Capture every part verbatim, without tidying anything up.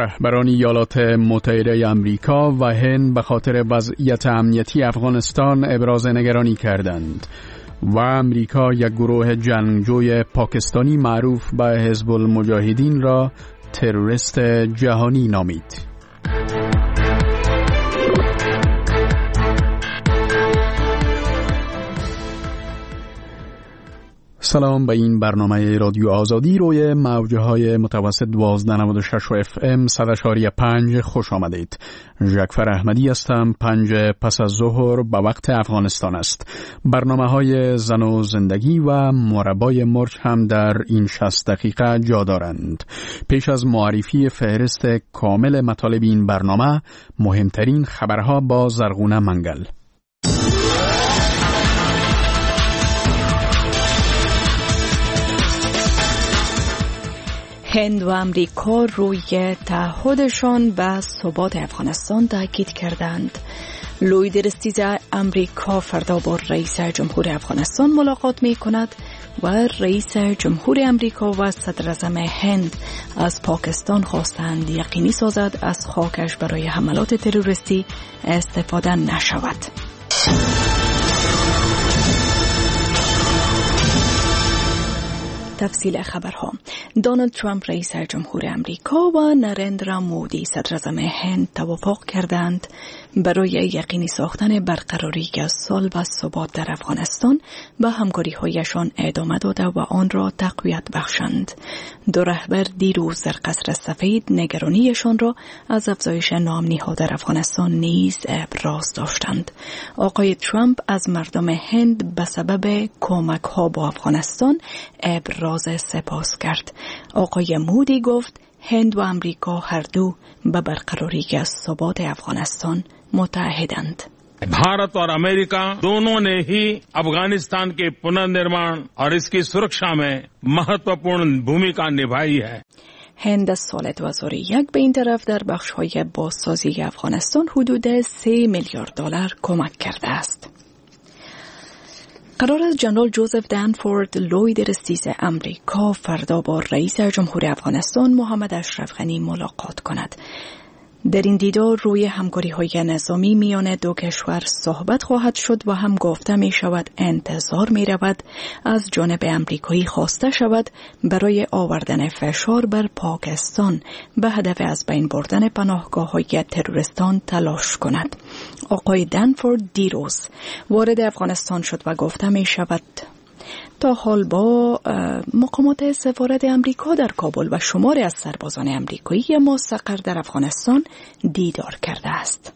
رهبران ایالات متحده آمریکا و هند به خاطر وضعیت امنیتی افغانستان ابراز نگرانی کردند و آمریکا یک گروه جنگجوی پاکستانی معروف به حزب المجاهدین را تروریست جهانی نامید. سلام، به این برنامه رادیو آزادی روی موجه های متوسط دوازده نود و شش و اف ام صد و پنج خوش آمدید. ژکفر احمدی هستم. پنج پس از ظهر به وقت افغانستان است. برنامه های زن و زندگی و مربای مرچ هم در این شصت دقیقه جا دارند. پیش از معرفی فهرست کامل مطالب این برنامه، مهمترین خبرها با زرغونه منگل. هند و امریکا روی تعهدشان به ثبات افغانستان تاکید کردند. لوید درستیز امریکا فردا با رئیس جمهور افغانستان ملاقات می کند و رئیس جمهور امریکا و صدر اعظم هند از پاکستان خواستند یقینی سازد از خاکش برای حملات تروریستی استفاده نشود. تفصیل خبرها. دونالد ترامپ رئیس جمهور امریکا و نریندرا مودی صدر اعظم هند توافق کردند برای یقینی ساختن برقراری صلح و ثبات در افغانستان به همکاری‌هایشان ادامه داده و آن را تقویت بخشند. دو رهبر دیروز در قصر سفید نگرانیشان را از افزایش ناامنی‌ها در افغانستان نیز ابراز داشتند. آقای ترامپ از مردم هند به سبب کمک‌ها با افغانستان ابراز سپاس کرد. آقای مودی گفت هند و امریکا هر دو به برقراری ثبات افغانستان متحدند. भारत और अमेरिका दोनों ने ही अफगानिस्तान के पुनर्निर्माण और इसकी सुरक्षा में महत्वपूर्ण भूमिका निभाई है. هند از سال دو هزار و یک به این طرف در بخش‌های بازسازی افغانستان حدود سه میلیارد دلار کمک کرده است. قرار است جنرال جوزف دنفورد لوید درستیز امریکا فردا با رئیس جمهور افغانستان محمد اشرف غنی ملاقات کند. در این دیدار روی همکاری‌های نظامی میان دو کشور صحبت خواهد شد و هم گفته می شود انتظار می رود از جانب امریکایی خواسته شود برای آوردن فشار بر پاکستان به هدف از بین بردن پناهگاه‌های تروریستان تلاش کند. آقای دنفورد دیروز وارد افغانستان شد و گفته می شود تا حال با مقامات سفارت امریکا در کابل و شماری از سربازان امریکایی مستقر در افغانستان دیدار کرده است.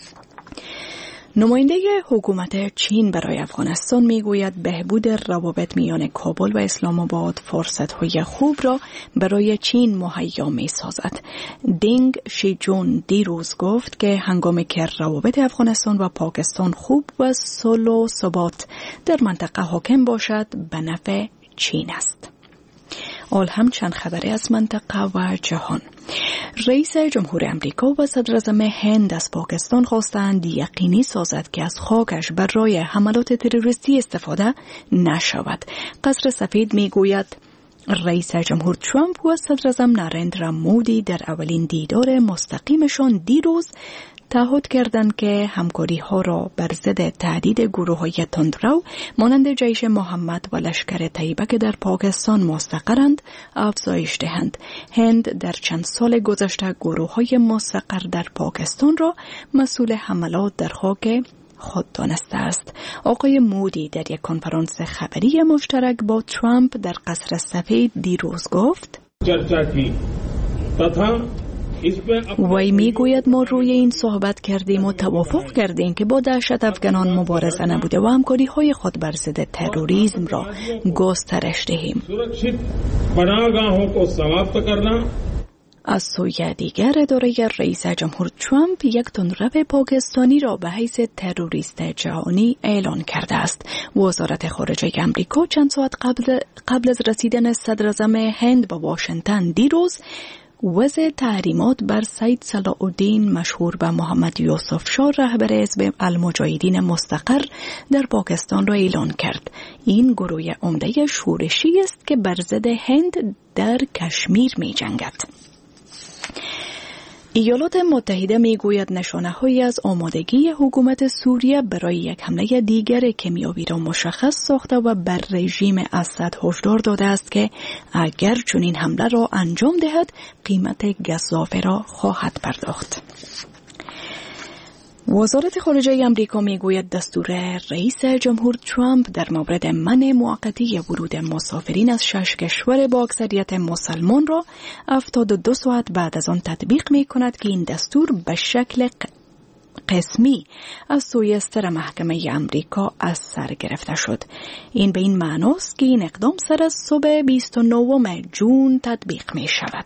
نماینده حکومت چین برای افغانستان میگوید بهبود روابط میان کابل و اسلام آباد فرصت‌های خوب را برای چین مهیا می‌سازد. دینگ شیجون دیروز گفت که هنگامی که روابط افغانستان و پاکستان خوب و صلح و ثبات در منطقه حاکم باشد به نفع چین است. آل هم چند خبری از منطقه و جهان. رئیس جمهور امریکا و صدر اعظم هند از پاکستان خواستند یقینی سازد که از خاکش برای حملات تروریستی استفاده نشود. قصر سفید میگوید رئیس جمهور ترامپ و صدر اعظم نریندرا مودی در اولین دیدار مستقیمشان دیروز تعهد کردند که همکاری ها را بر ضد تهدید گروه های تندرو مانند جیش محمد و لشکر طیبه که در پاکستان مستقرند افزایش دهند. هند در چند سال گذشته گروه های مستقر در پاکستان را مسئول حملات در خاک خود دانسته است. آقای مودی در یک کنفرانس خبری مشترک با ترامپ در قصر سفید دیروز گفت وی میگوید ما روی این صحبت کردیم و توافق کردیم که با دهشت افغانان مبارزه نبوده و همکاری های خود بر ضد تروریسم را گسترش دهیم. از سوی دیگر اداره رئیس جمهور ترامپ یک تندرو پاکستانی را به حیث تروریست جهانی اعلان کرده است. وزارت خارجه آمریکا چند ساعت قبل قبل از رسیدن صدر اعظم هند به واشنگتن دیروز وضع تحریمات بر سید صلاح الدین مشهور به محمد یوسف شاه رهبر حزب المجاهدین مستقر در پاکستان را اعلان کرد. این گروه عمده شورشی است که بر ضد هند در کشمیر می جنگد. ایالات متحده میگوید نشانه‌هایی از آمادگی حکومت سوریه برای یک حمله دیگر کیمیایی را مشخص ساخته و بر رژیم اسد هشدار داده است که اگر چنین حمله را انجام دهد قیمت گزافه را خواهد پرداخت. وزارت خارجه امریکا میگوید دستور رئیس جمهور ترامپ در مورد منع موقتی ورود مسافرین از شش کشور با اکثریت مسلمان را هفتاد و دو ساعت بعد از آن تطبیق می کند که این دستور به شکل قسمی از سوی ستر محکمه امریکا از سر گرفته شد. این به این معناست که این اقدام سر از صبح بیست و نهم ژوئن تطبیق می شود.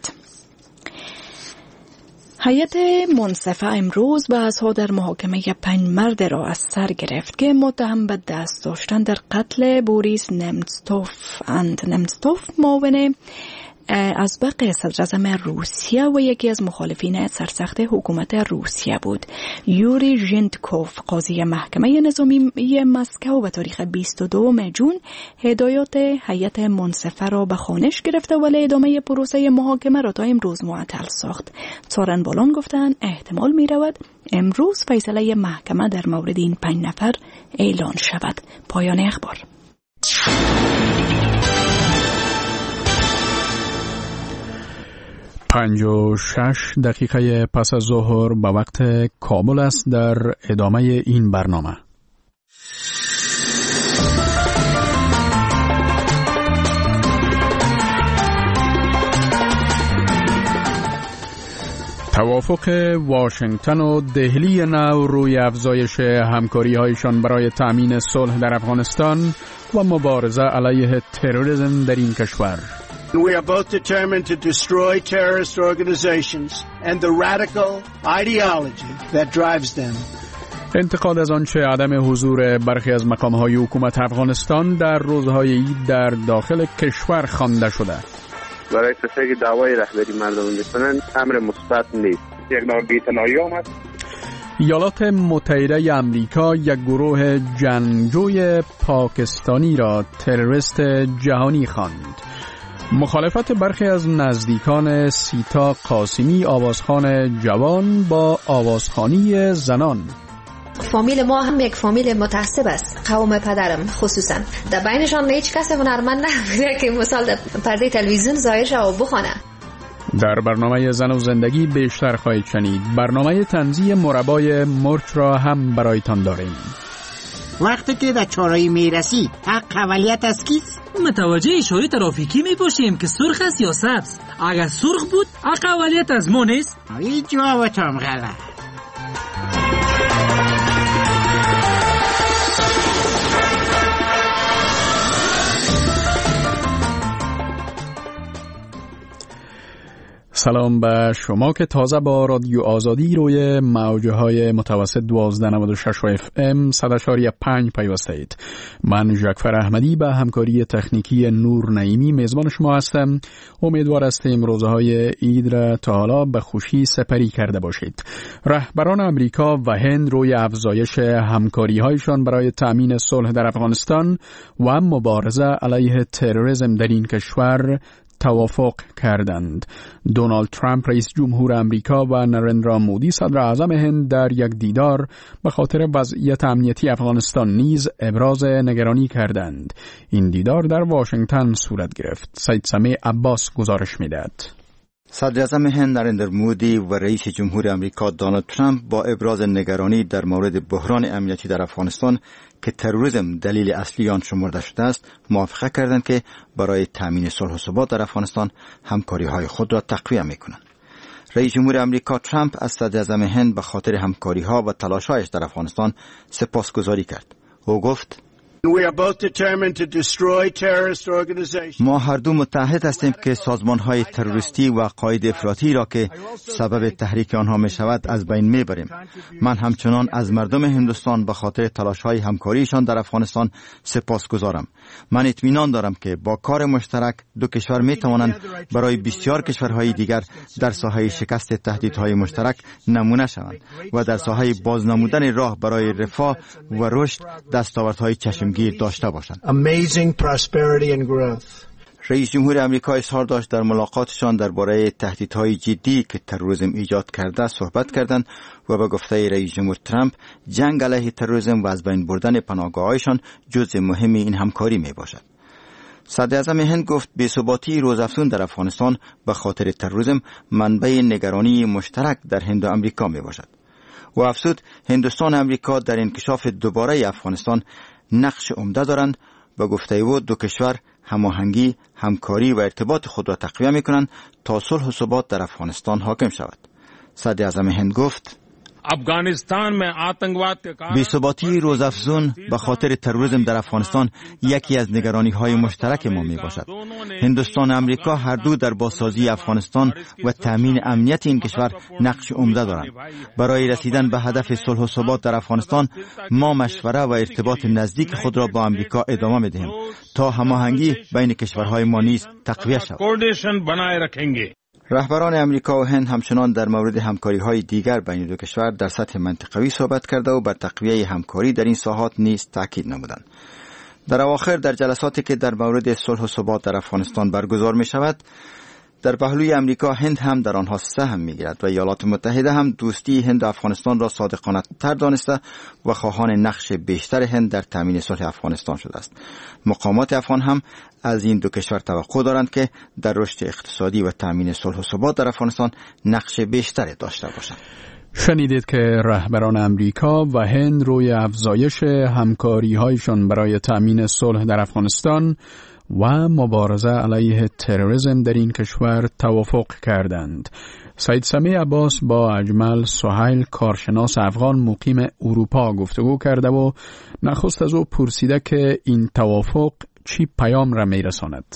هیئت منصفه امروز بحث‌ها در محاکمه پنج مرد را از سر گرفت که متهم به دست داشتن در قتل بوریس نمتسوف اند نمتسوف معاون ازبق صدراعظم روسیه و یکی از مخالفین سرسخت حکومت روسیه بود. یوری ژنتکوف قاضی محکمه نظامی مسکو به تاریخ بیست و دوم ژوئن هدایات هیئت منصفه را به خوانش گرفته ولی ادامه پروسه محاکمه را تا امروز معطل ساخت. سارنبالان گفتند احتمال می رود امروز فیصله محکمه در مورد این پنج نفر اعلان شود. پایان اخبار. پنج و شش دقیقه پس از ظهر به وقت کابل است. در ادامه این برنامه توافق واشنگتن و دهلی نو روی افزایش همکاری‌هایشان برای تأمین صلح در افغانستان و مبارزه علیه تروریسم در این کشور. We are both determined to destroy terrorist organizations and the radical ideology that drives them. انتقاد از آنچه عدم حضور برخی از مقام‌های حکومت افغانستان در روزهای عید در داخل کشور خوانده شده. برای کسایی که دعوای رهبری مردم میکنن امر مثبت نیست. یک نوع بی‌اعتنایی است. ایالات متحده آمریکا یک گروه جنگجوی پاکستانی را تروریست جهانی خواند. مخالفت برخی از نزدیکان سیتا قاسمی آوازخوان جوان با آوازخوانی زنان. فامیل ما هم یک فامیل متعصب است. قوم پدرم خصوصا در بینشان هیچ کس هنرمند نبوده که مثال در پرده تلویزیون ظاهر شه و بخونه. در برنامه زن و زندگی بیشتر خواهید شنید. برنامه طنزی مربای مرچ را هم برایتان داریم. وقتی که در چهارراه میرسی حق اولیت از کیست؟ متوجه اشاره ترافیکی میباشیم که سرخ است یا سبز. اگر سرخ بود حق اولیت از ما نیست؟ این جوابتم غلط. سلام به شما که تازه با رادیو آزادی روی موجه های متوسط دوازده نود و شش و اف ام صد و شش و پنج پیوسته اید. من جعفر احمدی به همکاری تکنیکی نور نعیمی میزبان شما هستم. امیدوار هستیم روزهای عید را تا حالا به خوشی سپری کرده باشید. رهبران امریکا و هند روی افزایش همکاری هایشان برای تأمین صلح در افغانستان و مبارزه علیه تروریسم در این کشور توافق کردند. دونالد ترامپ رئیس جمهور امریکا و نرندرا مودی صدر اعظم هند در یک دیدار به خاطر وضعیت امنیتی افغانستان نیز ابراز نگرانی کردند. این دیدار در واشنگتن صورت گرفت. سید سمیع عباس گزارش می‌دهد. صدر اعظم هند نرندر مودی و رئیس جمهور امریکا دونالد ترامپ با ابراز نگرانی در مورد بحران امنیتی در افغانستان که تروریسم دلیل اصلی آن شمرده شده است موافقه کردند که برای تامین صلح و ثبات در افغانستان همکاری‌های خود را تقویت می‌کنند. رئیس جمهور امریکا ترامپ از صدر اعظم هند به خاطر همکاری‌ها و تلاش‌هایش در افغانستان سپاسگزاری کرد. او گفت: We are both determined to destroy terrorist organizations. ما هر دو متحد هستیم که سازمان‌های تروریستی و عقاید افراطی را که سبب تحریک آنها می‌شود از بین می‌بریم. من همچنان از مردم هندوستان به خاطر تلاش‌های همکاریشان در افغانستان سپاسگزارم. من اطمینان دارم که با کار مشترک دو کشور می‌توانند برای بسیار کشورهای دیگر در ساحه شکست تهدیدهای مشترک نمونه شوند و در ساحه بازنمودن راه برای رفاه و رشد دستاوردهای چشم گیر داشته باشند. Amazing prosperity and growth. رئیس جمهور آمریکا اظهار داشت در ملاقاتشان درباره تهدیدهای جدی که تروریسم ایجاد کرده صحبت کردند و به گفته رئیس جمهور ترامپ جنگ علیه تروریسم و از بین بردن پناهگاه‌هایشان جزء مهم این همکاری می باشد. صدر اعظم هند گفت بی‌ثباتی روزافزون در افغانستان به خاطر تروریسم منبع نگرانی مشترک در هند و آمریکا می باشد و افزود هندوستان و آمریکا در انکشاف دوباره افغانستان نقش عمده دارند. به گفته او دو کشور هماهنگی، همکاری و ارتباط خود را تقویت می‌کنند تا صلح و ثبات در افغانستان حاکم شود. صدر اعظم هند گفت افغانستان میں آتنکواد کے کارن بی‌ثباتی روزافزون به خاطر تروریسم در افغانستان یکی از نگرانی‌های مشترک ما میباشد. هندوستان و آمریکا هر دو در بازسازی افغانستان و تامین امنیت این کشور نقش عمده دارند. برای رسیدن به هدف صلح و ثبات در افغانستان ما مشوره و ارتباط نزدیک خود را با آمریکا ادامه می‌دهیم تا هماهنگی بین کشورهای ما نیز تقویت شود. کوردینیشن بنائے رکھیں گے. رهبران امریکا و هند همچنان در مورد همکاری‌های دیگر بین دو کشور در سطح منطقوی صحبت کرده و بر تقویه همکاری در این ساحات نیز تاکید نمودند. در اواخر در جلساتی که در مورد صلح و ثبات در افغانستان برگزار می شود، در پهلوی امریکا هند هم در آنها سهم می‌گیرد و ایالات متحده هم دوستی هند و افغانستان را صادقانه تر دانسته و خواهان نقش بیشتر هند در تامین صلح افغانستان شده است. مقامات افغان هم از این دو کشور توقع دارند که در رشد اقتصادی و تامین صلح و ثبات در افغانستان نقش بیشتری داشته باشند. شنیدید که رهبران امریکا و هند روی افزایش همکاری‌هایشان برای تامین صلح در افغانستان و مبارزه علیه تروریسم در این کشور توافق کردند. سید سمیع عباس با اجمل سهیل کارشناس افغان مقیم اروپا گفتگو کرده و نخست از او پرسیده که این توافق چی پیام را میرساند.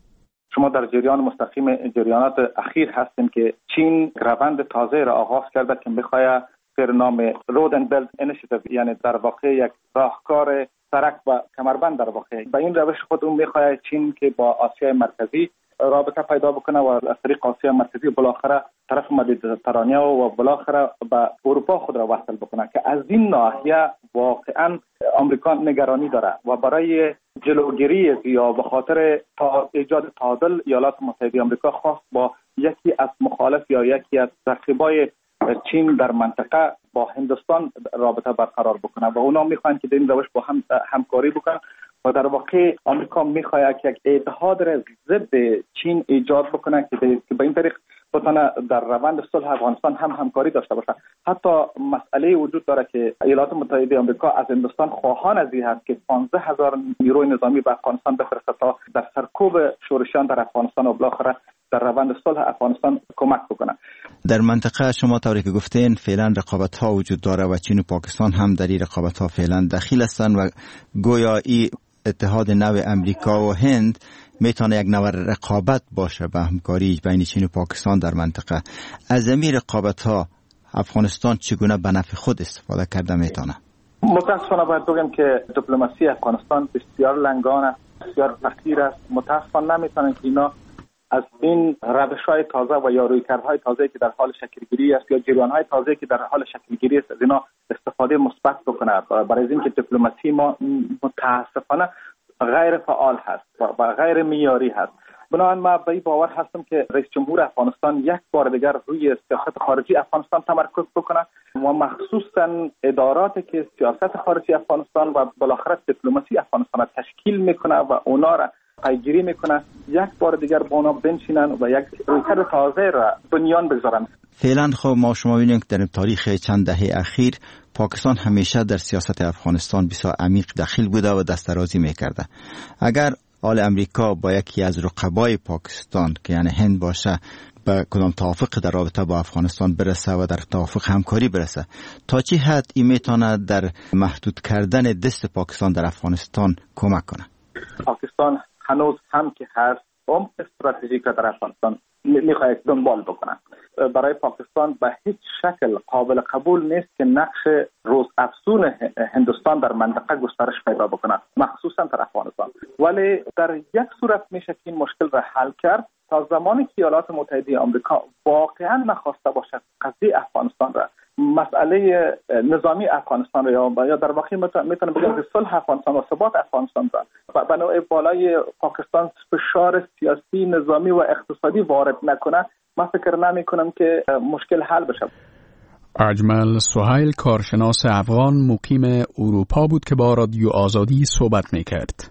شما در جریان مستقیم جریانات اخیر هستیم که چین روند تازه را آغاز کرده که می‌خواهد زیر نام رود اند بلت اینیشیتیو، یعنی در واقع یک راهکار سرک و کمربند در واقع به این روش خود اون می‌خواهد چین که با آسیای مرکزی رابطه پیدا بکنه و از طریق آسیا مرکزی بالاخره طرف مدیترانه و بالاخره به اروپا خود را وصل بکنه که از این ناحیه واقعا آمریکا نگرانی داره و برای جلوگیری از یا به خاطر تا ایجاد تعادل ایالات متحده آمریکا خواست با یکی از مخالف یا یکی از رقیبای چین در منطقه با هندوستان رابطه برقرار بکنه و اونا میخوان که در این روش با هم همکاری بکنن و در واقع آمریکا میخواد که یک اتحاد را ضد چین ایجاد بکنه که به این طریق بتونه در روند صلح افغانستان هم همکاری داشته باشه. حتی مسئله وجود داره که ایالات متحده آمریکا از هندوستان خواهان از این هست که پانزده هزار نیروی نظامی به افغانستان بفرسته تا در سرکوب شورشیان در افغانستان و بالاخره در روند صلح افغانستان کمک بکنه. در منطقه شما طوری که گفتین فعلا رقابت ها وجود داره و چین و پاکستان هم در این رقابت ها فعلا دخیل هستند و گویا این اتحاد نو امریکا و هند میتونه یک نوع رقابت باشه به همکاری بین چین و پاکستان در منطقه. از این رقابت ها افغانستان چگونه به نفع خود استفاده کرده میتونه؟ متاسفانه باید بگم که دیپلماسی افغانستان بسیار لنگان است، بسیار فقیر است. متاسفانه نمیتونن که اینا از این روش‌های تازه و یا رویکردهای تازه که در حال شکلگیری است یا جریان‌های تازه که در حال شکلگیری است از اینا استفاده مثبت بکنه. برای اینکه دیپلماسی ما متاسفانه غیر فعال هست و غیر معیاری هست. بنابراین ما به این باور هستم که رئیس جمهور افغانستان یک بار دیگر روی سیاست خارجی افغانستان تمرکز بکنه و مخصوصا اداراتی که سیاست خارجی افغانستان و بالاخره دیپلماسی افغانستان تشکیل میکنه و اونا را پیگیری میکنه یک بار دیگر با اونا بنشینن و یک رویکرد تازه را بنیان بگذارن. فعلا خب ما شما ببینیم که در تاریخ چند دهه اخیر پاکستان همیشه در سیاست افغانستان بسیار عمیق دخیل بوده و دسترازی میکرده. اگر آل امریکا با یکی از رقبای پاکستان که یعنی هند باشه به کدام توافق در رابطه با افغانستان برسه و در توافق همکاری برسه، تا چه حد این میتونه در محدود کردن دست پاکستان در افغانستان کمک کنه؟ پاکستان هنوز هم که هست عمق استراتژیک در افغانستان میخواهد دنبال بکنه. برای پاکستان به هیچ شکل قابل قبول نیست که نقش روز افزون هندوستان در منطقه گسترش پیدا بکنه، مخصوصا در افغانستان. ولی در یک صورت میشه که این مشکل را حل کرد تا زمانی که ایالات متحده آمریکا واقعا نخواسته باشد قضیه افغانستان را مسئله نظامی افغانستان را یا در واقع میتونم بگم که صلح افغانستان و ثبات افغانستان را به نوع بالای پاکستان فشار سیاسی، نظامی و اقتصادی وارد نکنه، من فکر نمی کنم که مشکل حل بشه. اجمل سهیل کارشناس افغان مقیم اروپا بود که با رادیو آزادی صحبت میکرد.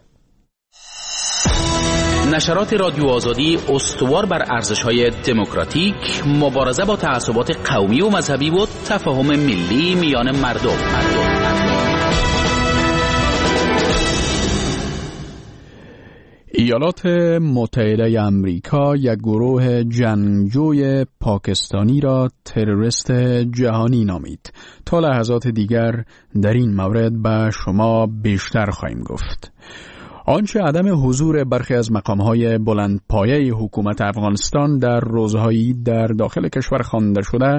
نشرات رادیو آزادی استوار بر ارزش‌های دموکراتیک، مبارزه با تعصبات قومی و مذهبی و تفاهم ملی میان مردم. ایالات متحده آمریکا یک گروه جنگجوی پاکستانی را تروریست جهانی نامید. تا لحظات دیگر در این مورد به شما بیشتر خواهیم گفت. آنچه عدم حضور برخی از مقام‌های بلندپایه حکومت افغانستان در روزهایی در داخل کشور خوانده شده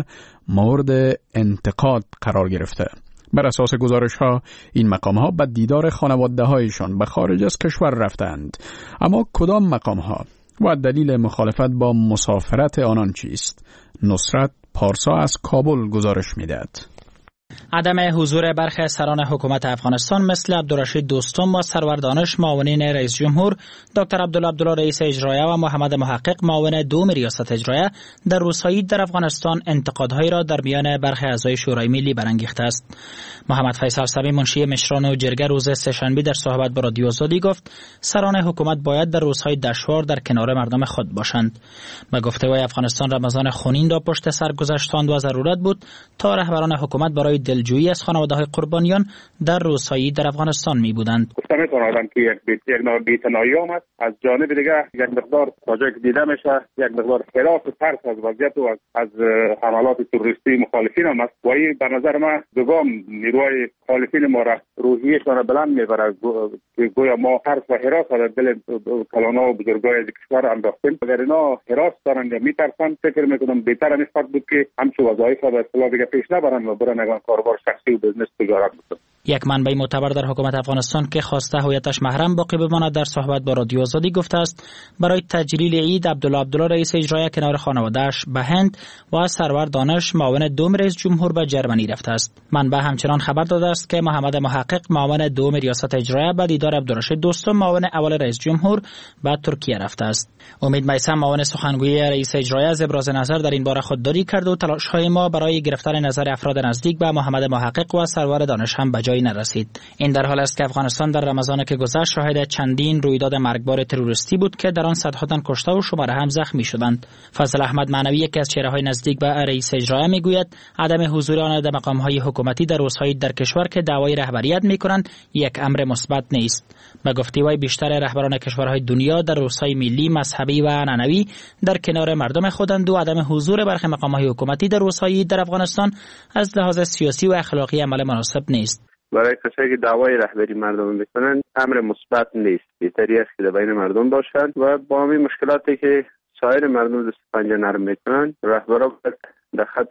مورد انتقاد قرار گرفته. بر اساس گزارش‌ها این مقام‌ها به دیدار خانواده‌هایشان به خارج از کشور رفتند. اما کدام مقام‌ها و دلیل مخالفت با مسافرت آنان چیست؟ نصرت پارسا از کابل گزارش می‌دهد. عدم حضور برخی از سران حکومت افغانستان مثل عبدالرشید دوستم و سرور دانش معاونین رئیس جمهور، دکتر عبدالله عبدالله رئیس اجرایه و محمد محقق معاون دوم ریاست اجرایه در روزهای در افغانستان انتقادهایی را در میان برخی اعضای شورای ملی برانگیخته است. محمد فیصل سمی منشی مشران و جرگه روز سه‌شنبه در صحبت با رادیو آزادی گفت سران حکومت باید در روزهای دشوار در کنار مردم خود باشند. به گفته وی افغانستان رمضان خونین را پشت سر گذاشتند و ضرورت بود تا رهبران حکومت برای دلجویی از خانواده‌های قربانیان در روزهای در افغانستان می بودند. گفتم می‌تونم که یک بیت یک نوع بی‌تنایی آمد از جانب دیگه، یک مقدار واجه دیده میشه، یک مقدار خلاف و ترس از وضعیت و از, از حملات تروریستی مخالفین هم است. و این به نظر من دوام نیروهای مخالفین ما را روحیه‌شان را بلند می‌بره، گویا ما ترس و هراس در دل کلانا و بزرگای کشور انداختیم. اگر اینا هراس دارن یا می‌ترسن، فکر می‌کنم بهتر نسبت بود که همچو وظایف را به اصطلاح دیگه پیش نبرن و برن اگر کاربار شخصی و بزنس تجارت بکنن. یک منبع معتبر در حکومت افغانستان که خواسته هویتش محرم باقی بماند در صحبت با رادیو آزادی گفته است برای تجلیل عید عبدالله عبدالله رئیس اجرایه کنار خانواده‌اش به هند و سرور دانش معاون دوم رئیس جمهور به جرمنی رفته است. منبع همچنان خبر داده است که محمد محقق معاون دوم ریاست اجرایه به دیدار عبدالرشید دوستم معاون اول رئیس جمهور به ترکیه رفته است. امید میثم معاون سخنگوی رئیس اجرایه از ابراز نظر در این باره خودداری کرد و تلاش‌های ما برای گرفتن نظر افراد نزدیک به محمد محقق و سرور دانش هم به جایی نرسید. این در حال است که افغانستان در رمضان که گذشت شاهد چندین رویداد مرگبار تروریستی بود که در آن صدها تن کشته و شماره هم زخمی شدند. فضل احمد معنوی یکی از چهره‌های نزدیک به رئیس اجرایه میگوید عدم حضور آن در مقام‌های حکومتی در روزهای در کشور که دعوای رهبریت می‌کنند یک امر مثبت نیست. به گفته وی بیشتر رهبران کشورهای دنیا در روزهای ملی، مذهبی و عنعنوی در کنار مردم خودند و عدم حضور برخی مقام‌های حکومتی در روزهای در افغانستان از لحاظ سیاسی و اخلاقی عمل مناسب نیست. برای کسایی که دعوای رهبری مردم میکنن امر مثبت نیست. بهتری است که بین مردم باشند و با همین مشکلاتی که سایر مردم دست پنجه نرم میکنن رهبران در خط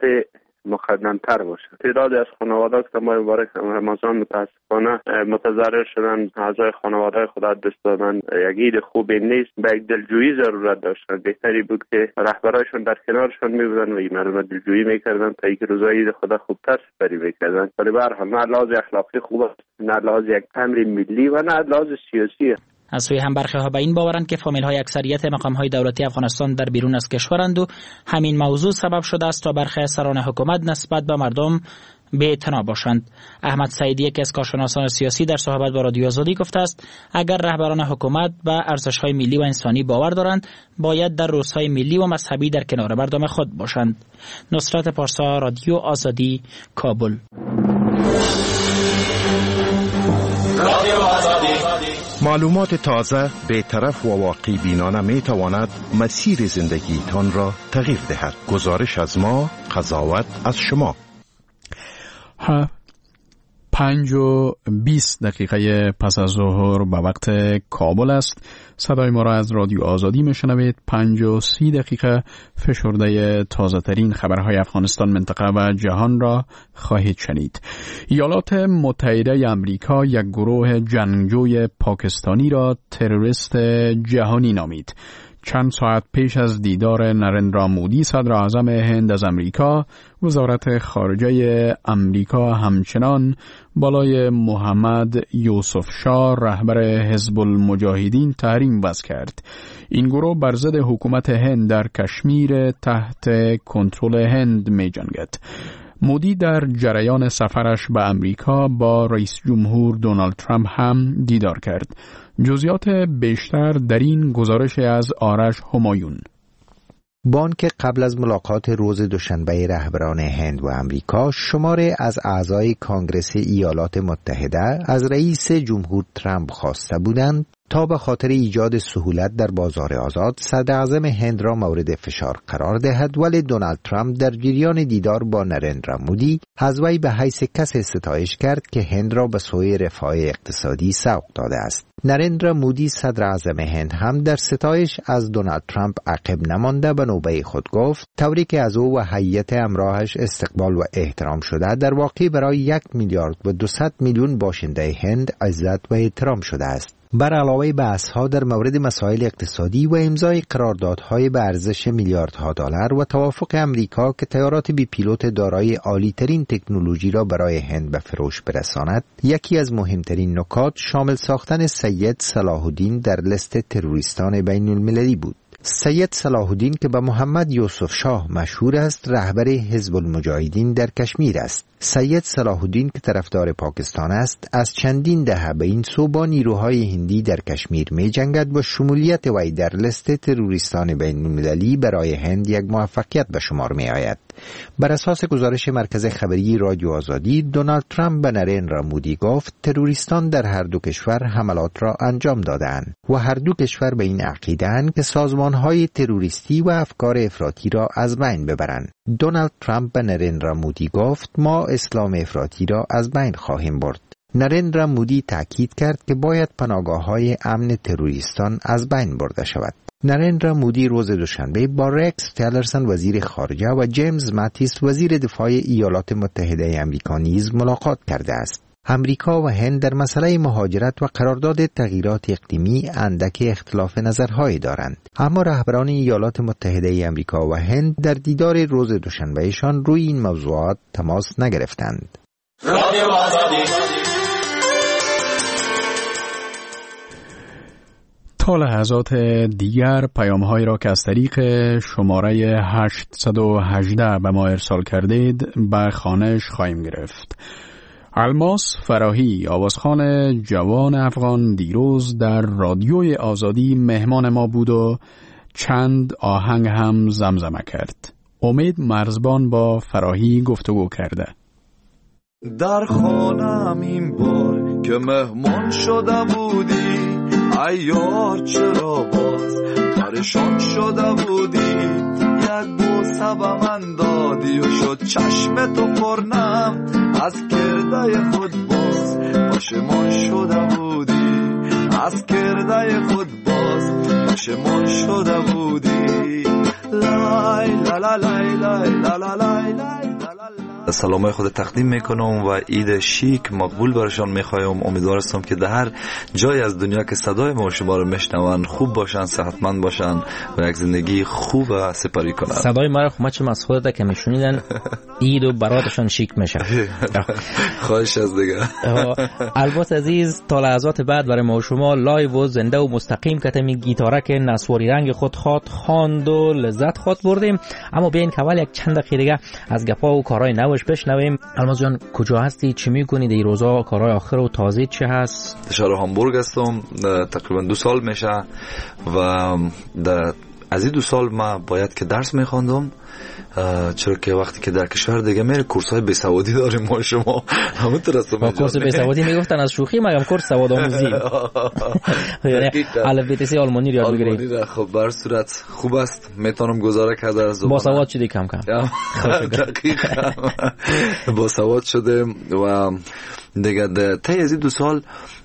مقدم تر باشه. تعدادی از خانواده که ما مبارک رمضان متاسفانه متضرر شدن، اعضای خانواده خود دست دادن، یک عید خوبی نیست. به یک دلجویی ضرورت داشتن. بهتری بود که رهبرایشون در کنارشون می بودن و این مردم دلجویی میکردن تا اینکه روزای عید خود خوبتر سپری میکردن. ولی به هر حال نه لحاظ اخلاقی خوب است، نه لحاظ یک امر ملی و نه لحاظ سیاسی. از سوی هم برخی ها به این باورند که فامیل‌های اکثریت مقام‌های دولتی افغانستان در بیرون از کشورند و همین موضوع سبب شده است تا برخی از سران حکومت نسبت به مردم بی‌اعتنا باشند. احمد سعیدی که از کارشناسان سیاسی در صحبت با رادیو آزادی گفته است اگر رهبران حکومت به ارزش‌های ملی و انسانی باور دارند باید در روزهای ملی و مذهبی در کنار مردم خود باشند. نصرت پارسا، رادیو آزادی، کابل. رادیو آزادی. معلومات تازه، بی‌طرف و واقعی بینانه می تواند مسیر زندگیتان را تغییر دهد. گزارش از ما، قضاوت از شما. ها پنج و بیست دقیقه پس از ظهر به وقت کابل است. صدای ما را از رادیو آزادی میشنوید. پنج و سی دقیقه فشرده تازه ترین خبرهای افغانستان، منطقه و جهان را خواهید شنید. ایالات متحده آمریکا یک گروه جنگجوی پاکستانی را تروریست جهانی نامید. چند ساعت پیش از دیدار نرندرا مودی صدر اعظم هند از امریکا، وزارت خارجه امریکا همچنان بالای محمد یوسف شاه رهبر حزب المجاهدین تحریم وضع کرد. این گروه بر ضد حکومت هند در کشمیر تحت کنترل هند می جنگد. مودی در جریان سفرش به امریکا با رئیس جمهور دونالد ترامپ هم دیدار کرد. جزئیات بیشتر در این گزارش از آرش همایون. بانک قبل از ملاقات روز دوشنبه رهبران هند و امریکا، شماره از اعضای کانگرس ایالات متحده از رئیس جمهور ترامپ خواسته بودند تا به خاطر ایجاد سهولت در بازار آزاد صدر اعظم هند را مورد فشار قرار دهد، ولی دونالد ترامپ در جریان دیدار با نرندرا مودی از وی به حیث کسی ستایش کرد که هند را به سوی رفاه اقتصادی سوق داده است. نرندرا مودی صدر اعظم هند هم در ستایش از دونالد ترامپ عقب نمانده به نوبه خود گفت طوری که از او و هیئت همراهش استقبال و احترام شده، در واقع برای یک میلیارد و دویست میلیون باشنده هند عزت و احترام شده است. بر علاوه بحث‌ها در مورد مسائل اقتصادی و امضای قراردادهای به ارزش میلیاردها دلار و توافق امریکا که طیارات بی پیلوت دارای عالی‌ترین تکنولوژی را برای هند به فروش برساند، یکی از مهمترین نکات شامل ساختن سید صلاح الدین در لیست تروریستان بین المللی بود. سید صلاح الدین که به محمد یوسف شاه مشهور است، رهبر حزب المجاهدین در کشمیر است. سید صلاح الدین که طرفدار پاکستان است، از چندین دهه به این سو با نیروهای هندی در کشمیر می جنگد و شمولیت وی در لیست تروریستان بین المللی برای هند یک موفقیت به شمار می آید. بر اساس گزارش مرکز خبری رادیو آزادی، دونالد ترامپ به نرندرا مودی گفت تروریستان در هر دو کشور حملات را انجام دادند و هر دو کشور به این عقیده‌اند که سازمان‌های تروریستی و افکار افراطی را از بین ببرند. دونالد ترامپ به نرندرا مودی گفت ما اسلام افراطی را از بین خواهیم برد. نرندرا مودی تاکید کرد که باید پناهگاه‌های امن تروریستان از بین برده شود. نرندرا مودی روز دوشنبه با رکس تیلرسن وزیر خارجه و جیمز ماتیس وزیر دفاع ایالات متحده آمریکا نیز ملاقات کرده است. امریکا و هند در مسئله مهاجرت و قرارداد تغییرات اقلیمی اندک اختلاف نظرهایی دارند، اما رهبران ایالات متحده آمریکا و هند در دیدار روز دوشنبهشان روی این موضوعات تماس نگرفتند. رادیو آزادی. تا لحظات دیگر پیام‌هایی را که از طریق شماره هشتصد و هجده به ما ارسال کردید به خوانش خواهیم گرفت. الماس فراهی، آوازخوان جوان افغان، دیروز در رادیوی آزادی مهمان ما بود و چند آهنگ هم زمزمه کرد. امید مرزبان با فراهی گفتگو کرده. در خانم این بار که مهمان شده بودی، ایار چرا باز پریشان شده بودی، یک بوسه به من دادی و شد چشم تو پرنم، از کرده خود باز پشیمان شده بودی، از کرده خود باز پشیمان شده بودی. لای لا لا لای لای لا لا لای لای. سلامای خود تقدیم میکنم و عید شیک مقبول برشان میخوایم. امیدوار هستم که در هر جای از دنیا که صدای ما شما رو میشنون خوب باشن، صحتمند باشن و یک زندگی خوب سپری کنن. صدای ما رو خمچم از خودت که میشنیدن عید و براتشان شیک میشه. خواهش از دیگه. البته عزیز، تا لحظات بعد برای ما شما لایو و زنده و مستقیم کتمی گیتارک نسواری رنگ خود خواد خواند و لذت خود بردیم. اما بیاین که اول یک چند دقیقه دیگه از گپا و کارهای نوش بشنویم. الماس جان کجا هستی؟ چی میکنی در این روزا؟ کارهای آخر و تازه چه هست؟ شهر هامبورگ هستم، تقریبا دو سال میشه و از این دو سال ما باید که درس میخواندم، چرا که وقتی که در کشور دیگه میره کورس های بیسوادی داریم ما شما همون طرف با کورس بیسوادی میگفتن از شوخی، مگم کورس سواد آموزی یعنی الفبای آلمانی رو یاد بگیری. خب بر صورت خوب است، میتونم گزاره کرده از با سواد شدی کم کم. دقیقاً با سواد شده و دیگه تا از این دو سال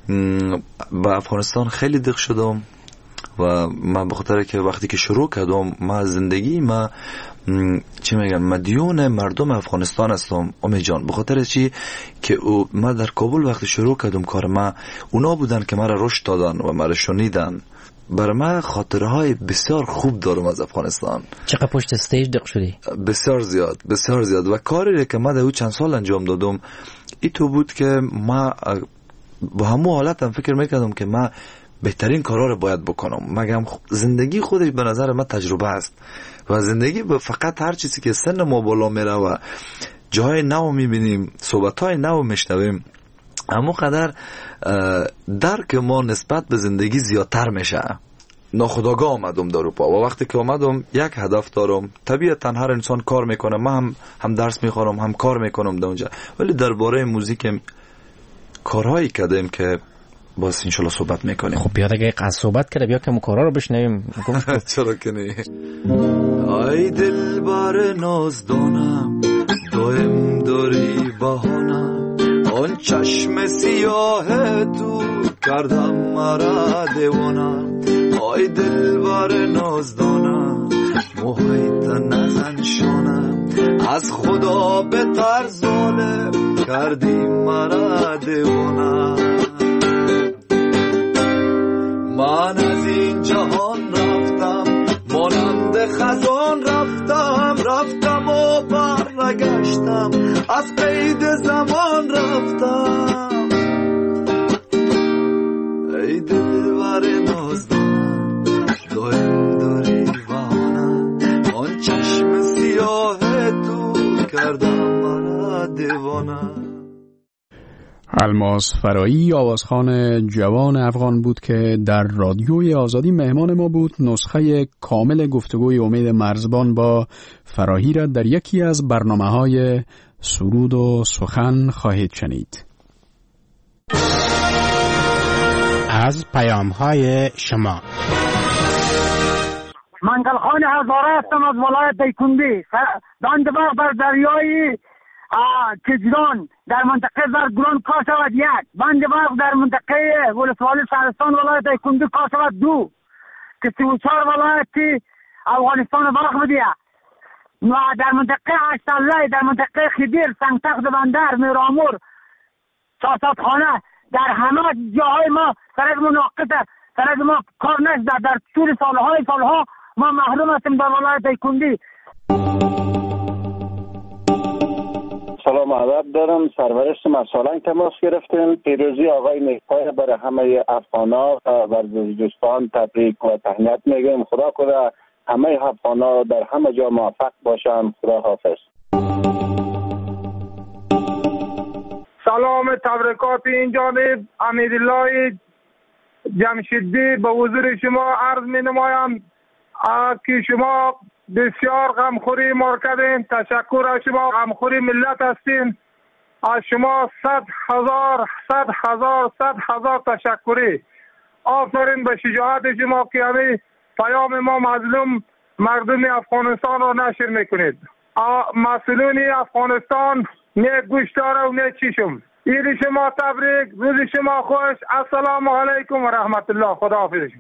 با افغانستان خیلی دق شدم و من به خاطر که وقتی که شروع کردم ما زندگی ما چی میگن مدیون مردم افغانستان هستم امید جان، به خاطر چی که ما در کابل وقتی شروع کردم کار ما اونا بودن که مرا رشد دادن و مرا شنیدن برای من خاطرهای بسیار خوب دارم از افغانستان. چقدر پشت استیج دق شدی؟ بسیار زیاد بسیار زیاد و کاری که من در اون چند سال انجام دادم ای تو بود که ما با همون حالتم فکر میکردم که من بهترین کارا رو باید بکنم. مگم زندگی خودش به نظر من تجربه است و زندگی فقط هر چیزی که سن ما بالا میره و جای نو میبینیم، صحبتهای نو میشنویم، اما قدر درک ما نسبت به زندگی زیادتر میشه. ناخودآگاه آمدم در اروپا و وقتی که آمدم یک هدف دارم. طبیعتا هر انسان کار میکنه، من هم هم درس میخونم هم کار میکنم در اونجا، ولی درباره موزیک کارهایی کردیم که باز انشالله صحبت میکنیم. خب بیاد اگه قصد صحبت کرده بیا که مکارا رو بشنویم. چرا که نه. ای دل بر نازدانم دایم داری بهانم، آن چشم سیاه تو کردم مرا دیوانم. ای دل بر نازدانم موهایت نزن شانم، از خدا به تر ظالم کردی مرا دیوانم. من از این جهان رفتم مانند خزان رفتم، رفتم و برگشتم از قید زمان رفتم. ای دلبر نازدانم دایم داری بهانم، آن چشم سیاه تو کردم مرا دیوانم. الماس فرایی آوازخوان جوان افغان بود که در رادیوی آزادی مهمان ما بود. نسخه کامل گفتگوی امید مرزبان با فراهی را در یکی از برنامه‌های سرود و سخن خواهید شنید. از پیام‌های شما منگلخان هزاره هستم از ولایت دیکندی. بندباغ بر دریای کجران در منطقه زرگران کا شود یک، بندباغ در منطقه ولسوالی شهرستان ولایت دیکندی کا شود دو، که سی و چهار ولایت افغانستان باغ بودیه. و در منطقه هشتالله در منطقه خدیر سنگتخت بندر میرامور ساساتخانه در همه جاهای ما سرک مناقصه سرک ما کار نشده. در طول سالهای سالها ما محروم هستیم در ولایت دیکندی. سلام ادب دارم، سرورشت مسالن تماس گرفتیم. پیروزی آقای نیکپای برای همه افغانا و دوستان تبریک و تهنیت میگیم. خدا کنه همه افغانا در همه جا موفق باشن. خدا حافظ. سلام تبریکات این جانب امیدالله جمشیدی به حضور شما عرض می نمایم که شما بسیار غمخوری ما کردین. تشکر از شما، غمخوری ملت هستین. از شما صد هزار صد هزار صد هزار تشکری. آفرین به شجاعت شما که همه پیام ما مظلوم مردم افغانستان را نشر میکنید. مسئولین افغانستان نه گوش داره و نه چشم. عید شما تبریک، روز شما خوش. السلام علیکم و رحمت الله. خداحافظ.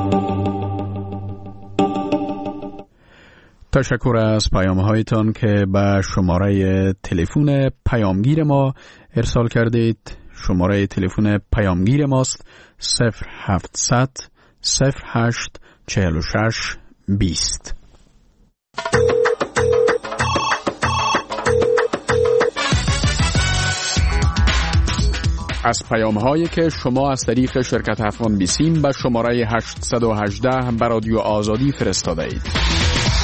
تشکر از پیام‌هایتان که به شماره تلفن پیامگیر ما ارسال کردید. شماره تلفن پیامگیر ماست صفر هفتصد صفر هشت چهل و شش بیست. از پیام‌هایی که شما از طریق شرکت افغان بیسیم به شماره هشتصد و هجده به رادیو آزادی فرستاده اید.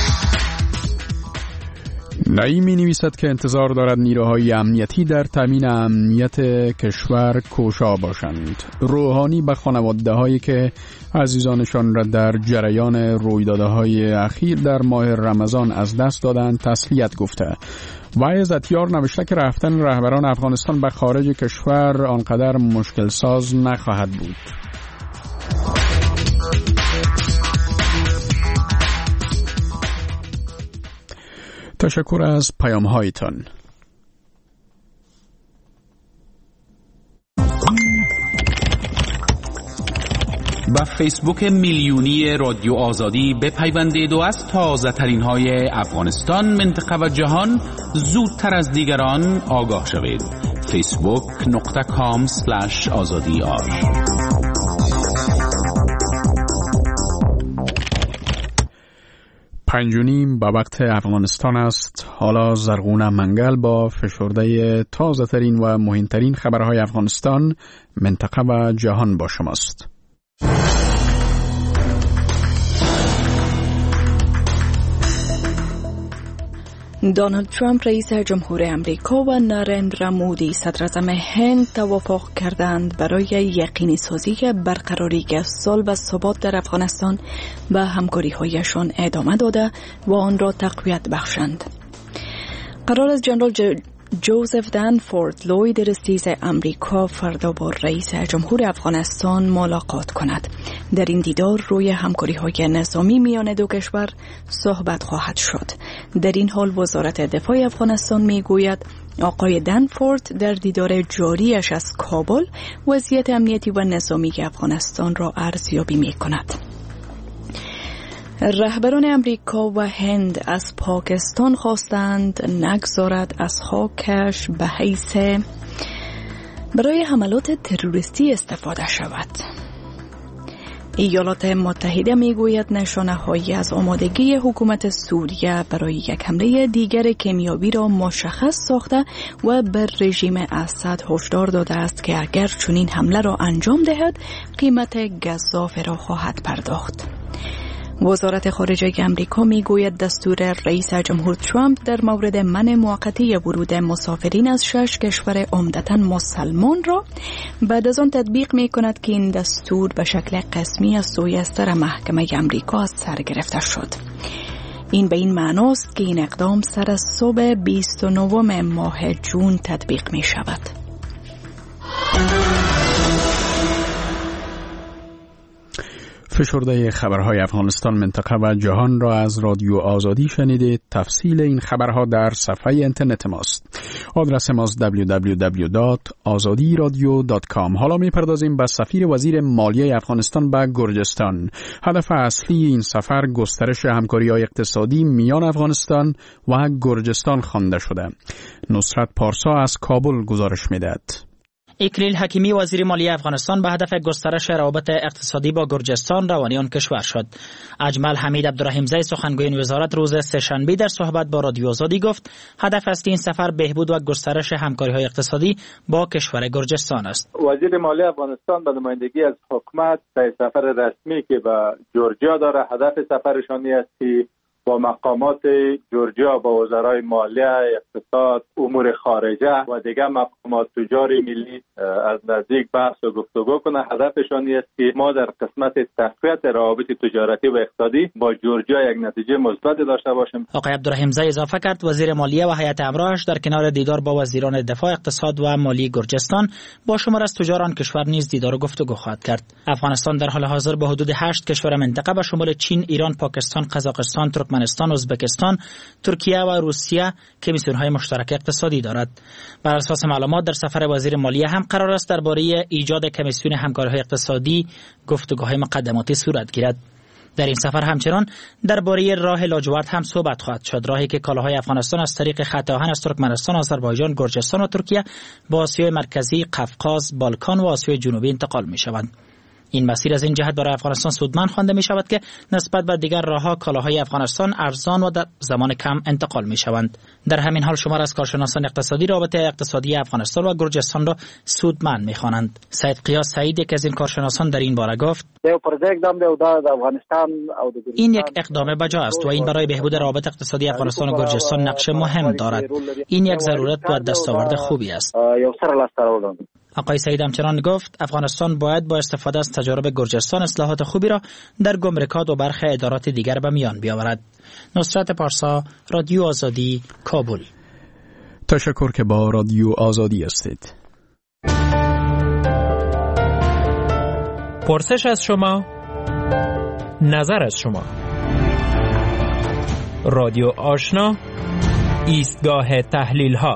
نعیم می نویسد که انتظار دارد نیروهای امنیتی در تامین امنیت کشور کوشا باشند. روحانی به خانواده هایی که عزیزانشان را در جریان رویدادهای اخیر در ماه رمضان از دست دادند تسلیت گفته. وای عزتیار نوشته که رفتن رهبران افغانستان به خارج کشور آنقدر مشکل ساز نخواهد بود. تشکر از پیام هایتان. با فیسبوک میلیونی رادیو آزادی بپیوندید و از تازه ترین های افغانستان، منطقه و جهان زودتر از دیگران آگاه شوید. فیسبوک نقطه کام سلش آزادی آر. پنج و نیم به وقت افغانستان است. حالا زرغونه منگل با فشرده تازه ترین و مهمترین خبرهای افغانستان، منطقه و جهان با شماست. دونالد ترامپ رئیس جمهور امریکا و نریندرا مودی صدر اعظم هند توافق کردند برای یقینی سازی برقراری صلح و ثبات در افغانستان و همکاری‌هایشان ادامه داده و آن را تقویت بخشند. قرار است جنرال جوزف دنفورد لوید رئیس امریکا فردا با رئیس جمهور افغانستان ملاقات کند. در این دیدار روی همکاری‌های نظامی میان دو کشور صحبت خواهد شد. در این حال وزارت دفاع افغانستان میگوید آقای دنفورد در دیدار جاریش از کابل وضعیت امنیتی و نظامی افغانستان را ارزیابی می‌کند. رهبران امریکا و هند از پاکستان خواستند نگذارد از خاکش به حیث برای حملات تروریستی استفاده شود. ایالات متحده میگوید نشانه‌هایی از آمادگی حکومت سوریه برای یک حمله دیگر کیمیایی را مشخص ساخته و بر رژیم اسد هشدار داده است که اگر چنین حمله را انجام دهد قیمت گزاف را خواهد پرداخت. وزارت خارجه امریکا میگوید دستور رئیس جمهور ترامپ در مورد منع موقتی ورود مسافرین از شش کشور عمدتاً مسلمان را بعد از آن تطبیق می کند که این دستور به شکل قسمی از سوی سر محکمه امریکا از سر گرفته شد. این به این معناست که این اقدام سر از صبح بیست و نه ماه جون تطبیق می شود. فشرده خبرهای افغانستان، منطقه و جهان را از رادیو آزادی شنیدید. تفصیل این خبرها در صفحه اینترنت ماست. آدرس ماست دبلیو دبلیو دبلیو دات آزادی رادیو دات کام. حالا میپردازیم به سفیر وزیر مالیه افغانستان به گرجستان. هدف اصلی این سفر گسترش همکاری‌های اقتصادی میان افغانستان و گرجستان خوانده شده. نصرت پارسا از کابل گزارش میدهد. اکلیل حکیمی وزیر مالیه افغانستان به هدف گسترش روابط اقتصادی با گرجستان روانی آن کشور شد. اجمل حمید عبدالرحیمزی سخنگوی وزارت روز سه‌شنبه در صحبت با رادیو آزادی گفت هدف اصلی این سفر بهبود و گسترش همکاری‌های اقتصادی با کشور گرجستان است. وزیر مالیه افغانستان به نمایندگی از حکومت در سفر رسمی که به جورجیا داره، هدف سفرشان است که با مقامات جورجیا، با وزرای مالیه، اقتصاد، امور خارجه و دیگر مقامات تجار ملی از نزدیک بحث و گفتگو کنه. هدفشان است که ما در قسمت تقویت روابط تجارتی و اقتصادی با جورجیا یک نتیجه مثبت داشته باشیم. آقای عبدالرحیمزی اضافه کرد وزیر مالیه و هیئت همراهش در کنار دیدار با وزیران دفاع، اقتصاد و مالی گرجستان با شمار از تجاران کشور نیز دیدار و گفتگو خواهد کرد. افغانستان در حال حاضر با حدود هشت کشور منطقه به شمول چین، ایران، پاکستان، قزاقستان، ترکمنستان، ازبکستان، ترکیه و روسیه که میسیون‌های مشترک اقتصادی دارد. بر اساس معلومات در سفر وزیر مالیه هم قرار است درباره ایجاد کمیسیون همکاری‌های اقتصادی گفتگوهای مقدماتی صورت گیرد. در این سفر همچنان درباره راه لاجورد هم صحبت خواهد شد، راهی که کالاهای افغانستان از طریق خط آهن از ترکمنستان، آذربایجان، گرجستان و ترکیه به آسیای مرکزی، قفقاز، بالکان و آسیای جنوبی انتقال می‌شوند. این مسیر از این جهت برای افغانستان سودمند خوانده می شود که نسبت به دیگر راه‌ها کالاهای افغانستان ارزان و در زمان کم انتقال می شوند. در همین حال شمار از کارشناسان اقتصادی رابطه اقتصادی افغانستان و گرجستان را سودمند می خوانند. سید قیاس سعید یک از این کارشناسان در این باره گفت این یک اقدام بجا است و این برای بهبود روابط اقتصادی افغانستان و گرجستان نقش مهم دارد. این یک ضرورت و دستاورد خوبی است. آقای سعید همچنان گفت افغانستان باید با استفاده از تجارب گرجستان اصلاحات خوبی را در گمرکات و برخی ادارات دیگر به میان بیاورد. نصرت پارسا، رادیو آزادی، کابل. تشکر که با رادیو آزادی هستید. پرسش از شما، نظر از شما. رادیو آشنا، ایستگاه تحلیل ها.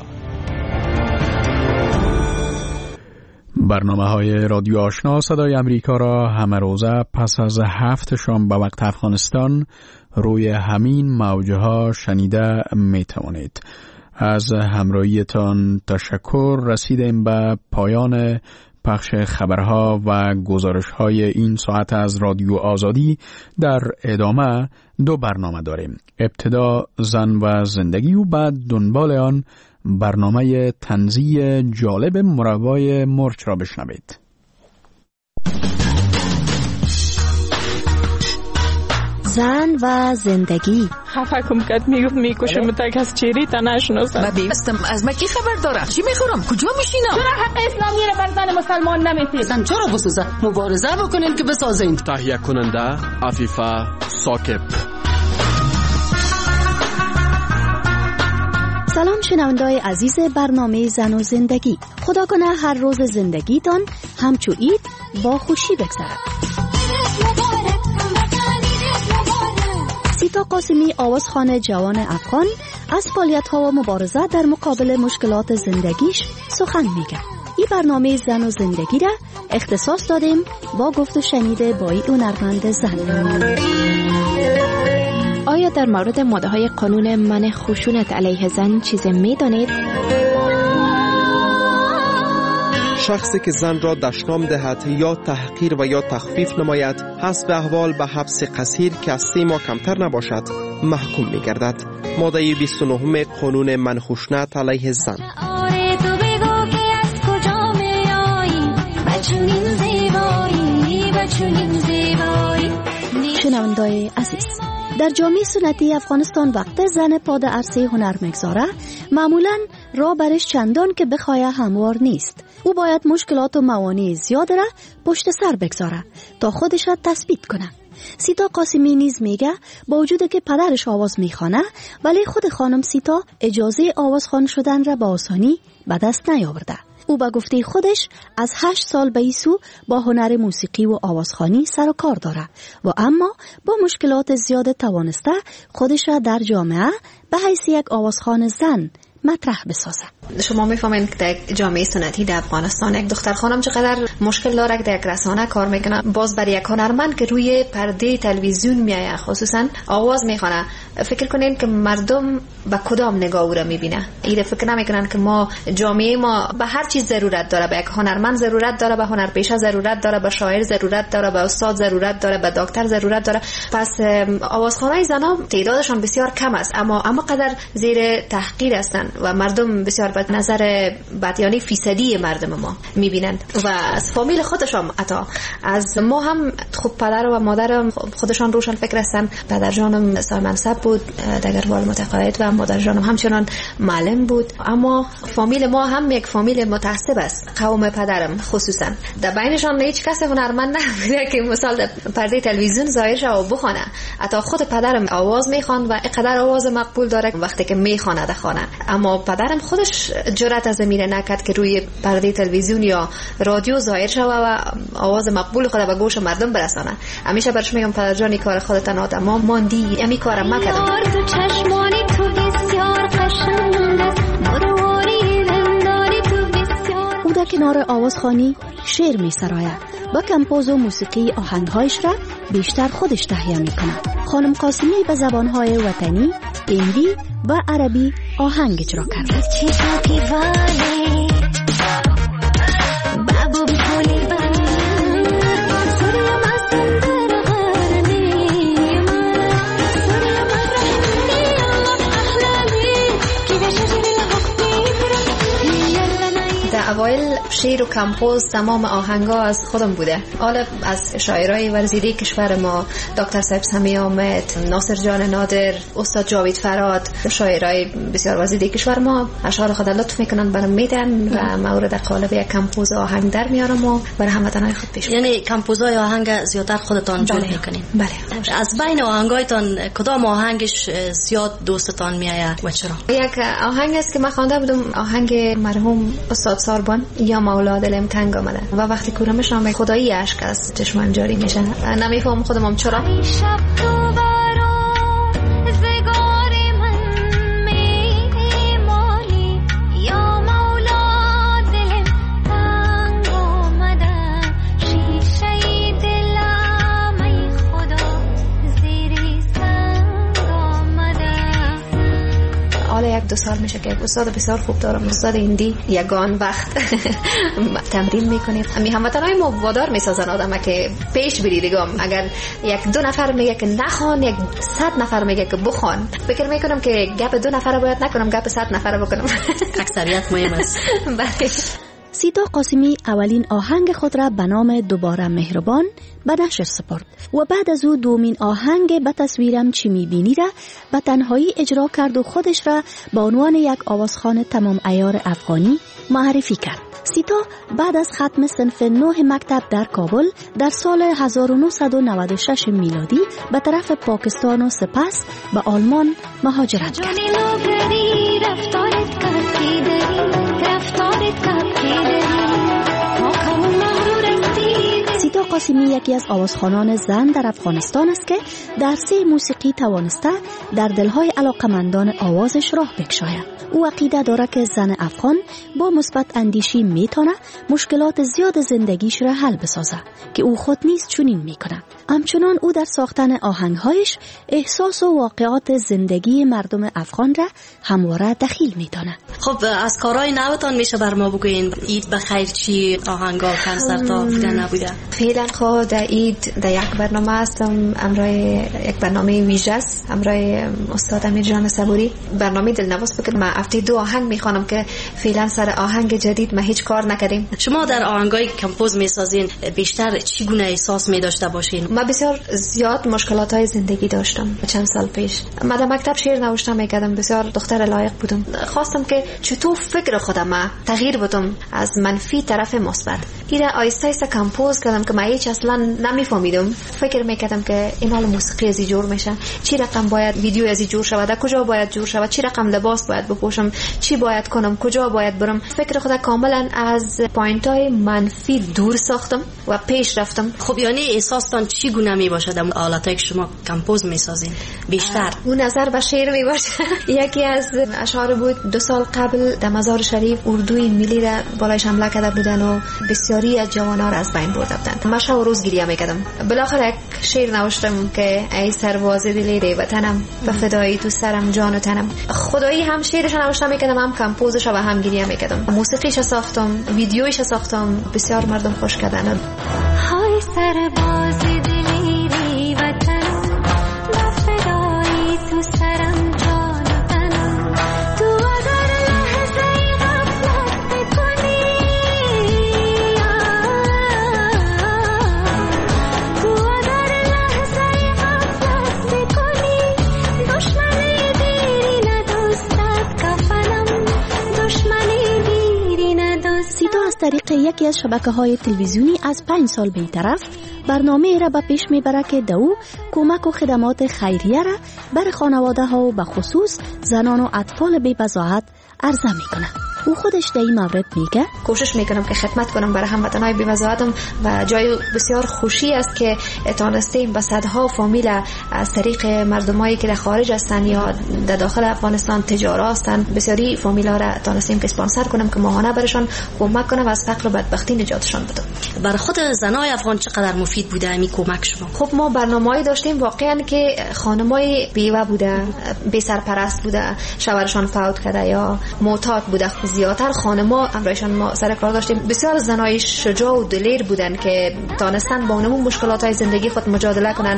برنامه های رادیو آشنا صدای امریکا را همه روزه پس از هفت شام به وقت افغانستان روی همین موجه ها شنیده می توانید. از همراهیتان تشکر. رسیدیم به پایان پخش خبرها و گزارش‌های این ساعت از رادیو آزادی در ادامه دو برنامه داریم. ابتدا زن و زندگی و بعد دنبال آن برنامه طنزی جالب مروای مرچ را بشنوید. زن و زندگی. خفه کم کد میگفت میکشم تک از چیری تا نشناسم. من بیستم از مکی خبر دارم. چی میخورم؟ کجا میشینم؟ چرا حق اسلامی را بر زن مسلمان نمیتید؟ اصلا چرا بسوزه؟ مبارزه بکنین که بسازین. تهیه کننده عفیفه ثاقب. سلام شنونده‌های عزیز برنامه زن و زندگی. خدا کنه هر روز زندگیتان همچو عید با خوشی بگذرد. سیتا قاسمی آوازخوان جوان افغان از فعالیت‌ها و مبارزه در مقابل مشکلات زندگیش سخن میگه. این برنامه زن و زندگی را اختصاص دادیم با گفت و شنید با این هنرمند زن. آیا در مورد ماده‌های قانون منع خشونت علیه زن چیزی می‌دانید؟ شخصی که زن را دشنام دهد یا تحقیر و یا تخفیف نماید حسب احوال به حبس قصیر که از سه ماه کمتر نباشد محکوم می‌گردد. ماده بیست و نه قانون منع خشونت علیه زن. شنونده‌های عزیز، در جامعه سنتی افغانستان وقت زن پا در عرصه هنر میگذاره معمولاً راه برش چندان که بخواه هموار نیست. او باید مشکلات و موانع زیاد را پشت سر بگذاره تا خودش را تثبیت کنه. سیتا قاسمی نیز میگه با وجود که پدرش آواز میخوانه ولی خود خانم سیتا اجازه آوازخوان شدن را با آسانی به دست نیاورده. او با گفته خودش از هشت سال به ایسو با هنر موسیقی و آوازخوانی سر و کار داره و اما با مشکلات زیاد توانسته خودش را در جامعه به حیث یک آوازخوان زن مطرح بسازه. شما میفهمین که در جامعه سنتی در افغانستان یک دختر خانم چقدر مشکل داره که در یک رسانه کار میکنه. باز برای یک هنرمند که روی پرده تلویزیون میایه خصوصا آواز میخونه، فکر کنین که مردم به کدام نگاه او را میبینه. ایده فکر نمیکنن که ما جامعه ما به هر چیز ضرورت داره. به یک هنرمند ضرورت داره، به هنرپیشه ضرورت داره، به شاعر ضرورت داره، به استاد ضرورت داره، به دکتر ضرورت داره. پس آوازخوانای زنا تعدادشان بسیار کم است اما اما قدر زیر تحقیر هستند و مردم بسیار به نظر بدیانی فیصدی مردم ما میبینند و از فامیل خودشان حتی از ما هم خوب پدر و مادر خودشان روشن فکر هستن. پدر جانم صاحب منصب بود در وال متقاعد و مادر جانم همچنان معلم بود اما فامیل ما هم یک فامیل متعصب است. قوم پدرم خصوصا در بینشان هیچ کس هنرمند نبوده که مثلا پرده تلویزیون ظاهر شه و بخونه. حتی خود پدرم آواز میخوان و اینقدر آواز مقبول داره وقتی که میخونه در خانه، اما پدرم خودش جرأت از زمینه نکرد که روی پرده تلویزیون یا رادیو ظاهر شود و آواز مقبول خود به گوش مردم برسانه. همیشه برش میگم پدر جانی کار خودت نادم ماندی، امی کارم مکردم. او در کنار آوازخوانی شعر می سراید و کمپوز و موسیقی آهنگهایش را بیشتر خودش تهیه می کنه. خانم قاسمی به زبانهای وطنی، هندی و عربی آهنگ اجرا کرد. اوایل شعر و کمپوز تمام آهنگا از خودم بوده. حالا از شاعرای ورزیده کشور ما دکتر صاحب سمی آمد، ناصر جان نادر، استاد جاوید فراد، شاعرای بسیار ورزیده کشور ما اشعار خود لطف میکنن برام میدن و مورد قالب یک کمپوز آهنگ در میارم و برای هموطنای خود پیش. یعنی کمپوزای آهنگ زیادتر خودتان جور میکنین؟ بله. از بین آهنگایتان کدام آهنگش زیاد دوستتان میآید و چرا؟ یک آهنگ است که من خوانده بودم، آهنگ مرحوم استاد ساربان یا مولا دلم تنگ آمده و وقتی کورمش نام خدایی اشک از چشمان جاری میشه. نمیفهم خودم چرا. یک یک دو سال میشه که استاد بسیار خوب دارم، استاد هندی. یگان وقت تمرین میکنیم. می هموطنای ما وادار میسازن آدم که پیش بری دیگه. اگر یک دو نفر میگه که نخوان، یک صد نفر میگه که بخوان، فکر میکنم که گپ دو نفر باید نکنم، گپ صد نفر بکنم. اکثریت مهم است. بله. سیتا قاسمی اولین آهنگ خود را به نام دوباره مهربان به نشر سپرد و بعد از او دومین آهنگ به تصویرم چی میبینی را به تنهایی اجرا کرد و خودش را به عنوان یک آوازخوان تمام عیار افغانی معرفی کرد. سیتا بعد از ختم صنف نه مکتب در کابل در سال هزار و نهصد و نود و شش میلادی به طرف پاکستان و سپس به آلمان مهاجرت کرد. سیتا قاسمی یکی از آوازخوانان زن در افغانستان است که در سه موسیقی توانسته در دلهای علاقمندان آوازش راه بکشاید. او عقیده داره که زن افغان با مثبت اندیشی میتونه مشکلات زیاد زندگیش را حل بسازه که او خود نیز چنین میکنه. همچنان او در ساختن آهنگهایش احساس و واقعات زندگی مردم افغان را همواره دخیل میدانه. خب از کارهای نوتان میشه بر ما بگوین عید بخیر چی آهنگا کنسرتا بوده نبوده؟ فعلا خود در عید در یک برنامه هستم، امرای یک برنامه ویژه است، امرای استاد امیر جان صبوری، برنامه دلنواز بکن. من هفته دو آهنگ میخوانم که فعلا سر آهنگ جدید ما هیچ کار نکردیم. شما در آهنگای کمپوز میسازین بیشتر چی گونه احساس میداشته باشین؟ من بسیار زیاد مشکلات های زندگی داشتم چند سال پیش. من در مکتب شعر نوشتم میکردم، بسیار دختر لایق بودم. خواستم که چطور فکر خودم تغییر بدم از منفی طرف مثبت. اینا آیسته آیسته کمپوز کردم که من هیچ اصلا نمیفهمیدم. فکر میکردم که این حال موسیقی ازی جور میشه، چی رقم باید ویدیو ازی جور شود، کجا باید جور شود، چی رقم لباس باید بپوشم، چی باید کنم، کجا باید برم. فکر خودم کاملا از پوینت های منفی دور ساختم و پیش رفتم. خب یعنی احساستان چی گونه می باشد اون آلاتایی که شما کمپوز می سازین بیشتر؟ اون نظر به شعر می باشه. یکی از اشعار بود دو سال قبل در مزار شریف اردوی ملی را بالایش حمله کرده بودن و بسیاری از جوانا را از بین برده بودن. من شب و روز گریه میکردم. بالاخره یک شعر نوشتم که ای سرباز دلیر وطنم به فدایی تو سرم جان و تنم. خدایی هم شعرش نوشتم میکردم، هم کمپوزش و هم گریه میکردم. موسیقیش ساختم، ویدیویش ساختم، بسیار مردم خوش کردن. های سرباز دلیری وطنم به فدایی تو سرم جان و تنم. تو اگر لحظه غفلت بکنی، تو اگر لحظه غفلت بکنی، دشمنی دیری ندوستت کفنم، دشمنی دیری ندوست. سیتا از طریق یکی از شبکه‌های تلویزیونی از پنج سال بی‌طرف برنامه را به پیش میبره که دو کمک و خدمات خیریه را بر خانواده ها و به خصوص زنان و اطفال بی بضاعت عرضه میکنه. او خودش در این مورد میگه کوشش میکنم که خدمت کنم برای هموطنان بی بضاعتم و جای بسیار خوشی است که تانستیم به صدها فامیل از طریق مردمایی که در خارج هستند یا در داخل افغانستان تجارت هستند، بسیاری فامیلا را تانستیم که اسپانسر کنم که ماهانه برشان کمک کنم و از فقر و بدبختی نجاتشان بدم. برای خود زنای افغان چقدر مفید بوده این کمک شما؟ خب ما برنامه‌ای داشتیم واقعا که خانمای بیوه بوده، بی سرپرست بوده، شوهرشان فوت کرده یا معتاد بوده، زیادتر خانم‌ها امرایشان ما سر کار داشتیم. بسیار زنای شجاع و دلیر بودن که تانستن با اونمون مشکلات‌های زندگی خود مجادله کنن.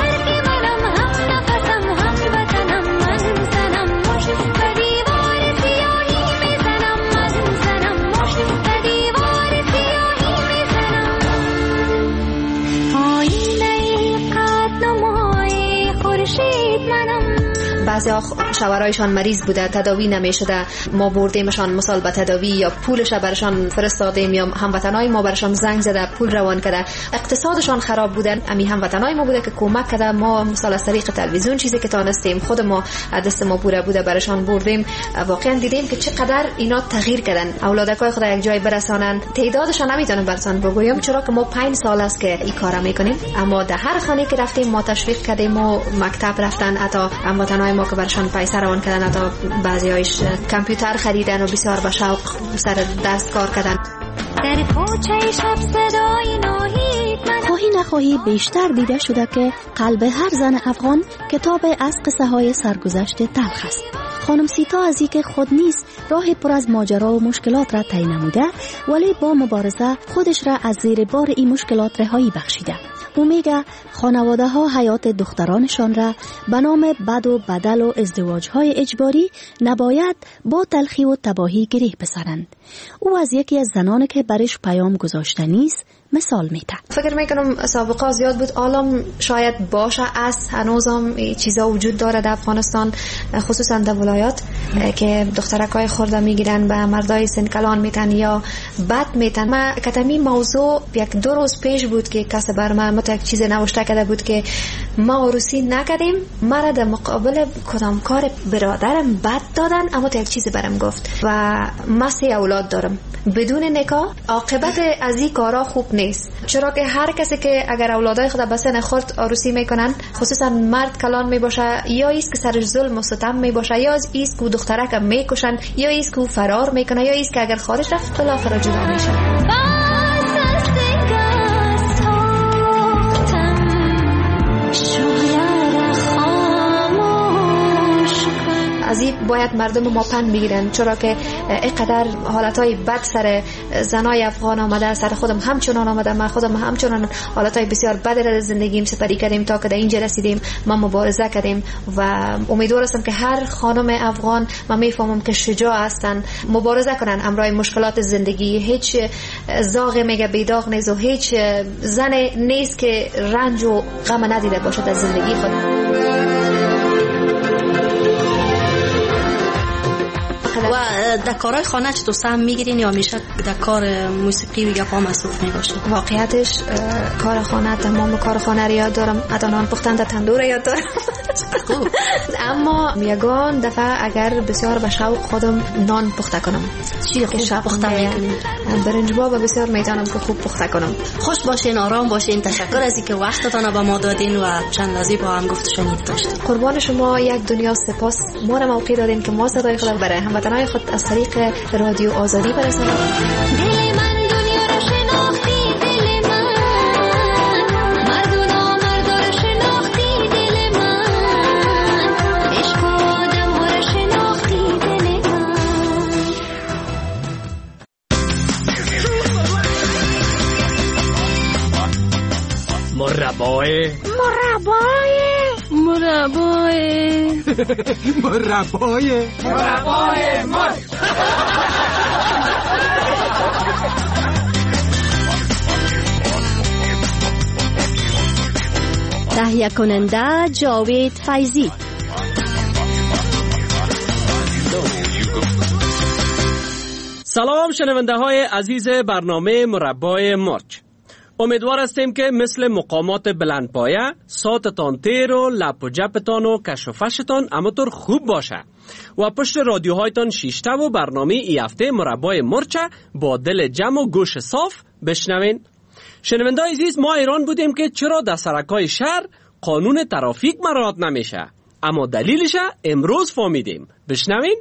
بعضی شوهرایشان مریض بوده، تداوی نمیشده، ما بردیمشان مثال به تداوی یا پولش برشان فرستادیم یا هموطنای ما برشان زنگ زده پول روان کرده. اقتصادشان خراب بودن، امی هموطنای ما بوده که کمک کرده. ما مثلا از طریق تلویزیون چیزی که تانستیم خود ما دست ما پوره بوده برشان بردیم. واقعا دیدیم که چقدر اینا تغییر کردن، اولادکای خود یک جای برسانن. تعدادشان نمیتونم برسان بگویم چرا که ما پنج سال است که این کارا میکنیم، اما در هر خانه که رفتیم ما تشویق کردیم و مکتب رفتن، حتی هموطنای ما که برشان پیسه روان کردن، حتی بعضیایش کامپیوتر خریدن و بسیار با شوق سر دست کار کردن. در کوچه شب صدای ناهید من خواهی نخواهی بیشتر دیده شده که قلب هر زن افغان کتاب از قصه های سرگذشت تلخ است. خانم سیتا از اینکه خود نیست راه پر از ماجرا و مشکلات را طی نموده، ولی با مبارزه خودش را از زیر بار این مشکلات رهایی بخشیده. او میگه خانواده ها حیات دخترانشان را به نام بد و بدل و ازدواج های اجباری نباید با تلخی و تباهی گره بسرند. او از یکی از زنان که برش پیام گذاشته نیست مثال میده. فکر میکنم سابقه زیاد بود، عالم شاید باشه، از هنوزم چیزا وجود داره در افغانستان، خصوصا در ولایات که دخترکای خورده میگیرن به مردای سنکلان میتن یا بد میتن. ما کتمی موضوع یک دو روز پیش بود که کس بر ما مت یک چیز نوشته کرده بود که ما عروسی نکردیم، مرا در مقابل کدام کار برادرم بد دادن، اما یک چیز برام گفت و ما سه اولاد دارم بدون نکاح. عاقبت از این کارا خوب نیست، چرا که هر کسی که اگر اولادای خود به سن خرد عروسی میکنن، خصوصا مرد کلان میباشه، یا ایست که سرش ظلم و ستم میباشه، یا ایست که دخترک میکشن، یا ایست که فرار میکنه، یا ایست که اگر خارج رفت بالاخره جدا میشه. از این باید مردم ما پند بگیرن، چرا که اینقدر حالتهای بد سر زنای افغان آمده، سر خودم همچنان آمده، من خودم همچنان حالتهای بسیار بد را زندگیم سپری کردیم تا که در اینجا رسیدیم. ما مبارزه کردیم و امیدوار هستم که هر خانم افغان، من میفهمم که شجاع هستن، مبارزه کنن امرای مشکلات زندگی. هیچ زاغ میگه بیداغ نیست و هیچ زن نیست که رنج و غم ندیده باشه در زندگی خود. و در کارهای خانه چطور سهم میگیرین یا همیشه در کار موسیقی و گپا مصروف میباشین؟ واقعیتش کار خانه، تمام کار خانه رو یاد دارم، ادانان پختن در تندور یاد دارم. اما یگان دفعه اگر بسیار به شوق خودم نان پخته کنم. چی خوب پخته میکنین؟ برنج باب بسیار میتونم که خوب پخته کنم. خوش باشین، آرام باشین. تشکر از اینکه وقتتان به ما دادین و چند لحظه با هم گفت شنید داشتیم. قربان شما یک دنیا سپاس. ما را موقع دادین که ما صدای خود برای هموطنان خود از طریق رادیو آزادی برسانیم. مربای مربای مربای مربای مربای مر تهیه کننده جاوید فیضی. سلام شنونده های عزیز برنامه مربای مرچ. امیدوار هستیم که مثل مقامات بلندپایه ساتتان تیر و لپ و جپتان و کش و فشتان همطور خوب باشه و پشت رادیوهایتان شیشته و برنامه ای هفته مربای مرچه با دل جمع و گوش صاف بشنوین. شنونده عزیز، ما ایران بودیم که چرا در سرکای شهر قانون ترافیک مراعات نمیشه، اما دلیلش امروز فهمیدیم. بشنوین.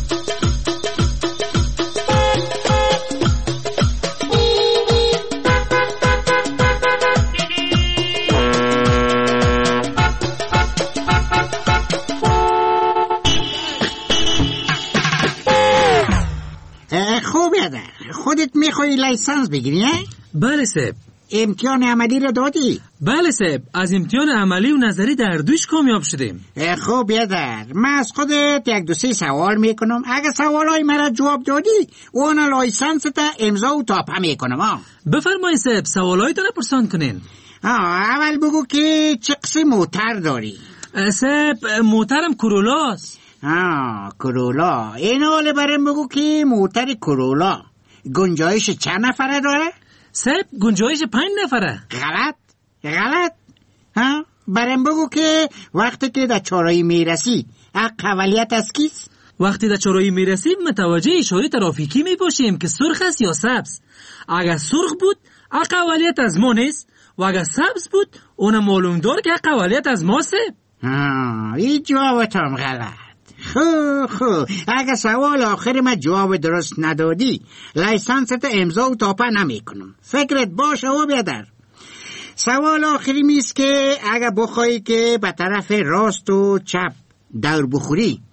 خوبه در خودت میخوای لیسانس بگیری؟ بله سب. امتحان عملی رو دادی؟ بله سب، از امتحان عملی و نظری در دوش کامیاب شدیم. خوب بیادر، من از خودت یک دو سه سوال میکنم، اگه سوالای مرا جواب دادی اون لایسنس تا امضا و تاپه میکنم. ها بفرمایید سب، سوالای رو پرسان کنین. اول بگو که چه قسم موتر داری؟ سب، موترم کرولاست. آه کرولا. این حاله برم بگو که موتر کرولا گنجایش چند نفره داره؟ سب، گنجایش پنج نفره. غلط غلط. ها برم بگو که وقتی که در چهارراه میرسی حق اولیت از کیست؟ وقتی در چهارراه میرسیم متوجه اشاره ترافیکی میباشیم که سرخ است یا سبز. اگر سرخ بود حق اولیت از ما نیست و اگر سبز بود اون معلوم دار که حق اولیت از ماست. ها این جوابت هم غلط. خو خو اگه سوال آخر ما جواب درست ندادی لایسنست امضا و تاپه نمی کنم. فکرت باشه و بیادر. سوال آخری میست که اگه بخوایی که به طرف راست و چپ دور بخوری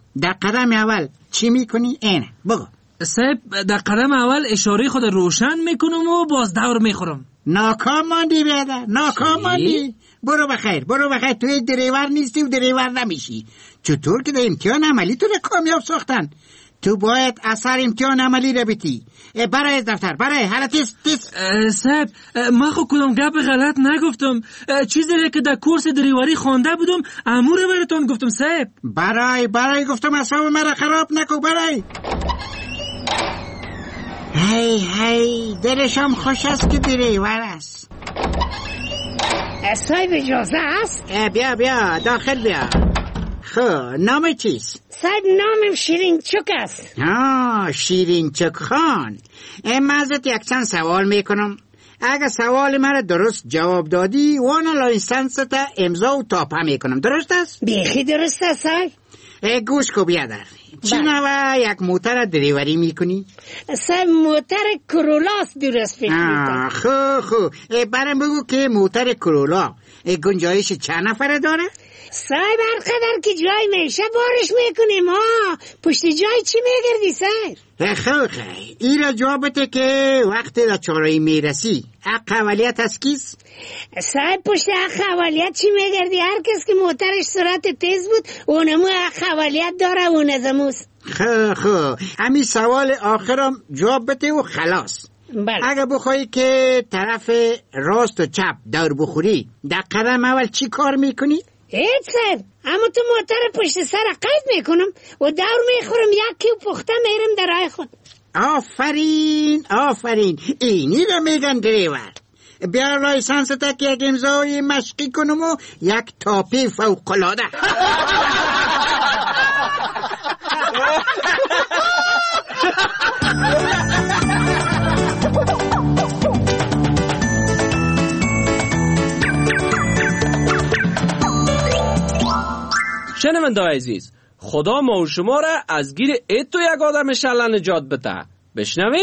در قدم اول چی میکنی؟ اینه بگو. صاحب در قدم اول اشاره خود روشن میکنم و باز دور میخورم. ناکام ماندی بیادر، ناکام ماندی. برو بخیر، برو بخیر. تو یک دریور نیستی و دریور نمیشی. چطور که در امتحان عملی تو را کامیاب ساختن؟ تو باید اثر امتحان عملی را بیتی. برای از دفتر، برای حالا تیست تیست. صاحب ما خو کدام گپ غلط نگفتم. چیزی را که در کورس دریوری خوانده بودم امور براتون گفتم صاحب. برای برای گفتم اصاب مرا خراب نکو. برای هی هی دلشم خوش است که دریور است. صاحب اجازه است؟ بیا بیا داخل بیا. خب نام چیست؟ صاحب نامم شیرین چک است. آه شیرین چک خان. من ازت یک چند سوال میکنم. اگر سوال مرا درست جواب دادی وانا لایسنس تا امضا و تاپه میکنم. درست است؟ بیخی درست است صاحب. گوش کو بیادر. چی نوع یک موتر دریوری میکنی؟ صاحب موتر کرولاست درست فکر میکنم. خو خو برام بگو که موتر کرولا گنجایش چند نفره داره؟ صاحب هر قدر که جای میشه بارش میکنیم ها. پشت جای چی میگردی صاحب؟ خیلی خیلی این را جوابته که وقتی در چهارراه میرسی حق اولیت از کیست؟ صاحب پشت حق اولیت چی میگردی؟ هر کس که موترش سرعت تیز بود اونمو حق اولیت داره اون ازموست. خیلی خیلی همین سوال آخرم جواب بده و خلاص. بله. اگه بخوایی که طرف راست و چپ دور بخوری در قدم اول چی کار میکنی؟ هیچ صاحب، اما تو موتر پشت سر قید میکنم و دور میخورم یکی و پخته میرم در راه خود. آفرین آفرین اینی رو میگن دریور. بیا لایسنس تا که یک امضای مشقی کنم و یک تاپی فوق‌العاده. شنونده عزیز، خدا ما و شما را از گیر ایتو یک آدم شله نجات بده. بشنوین؟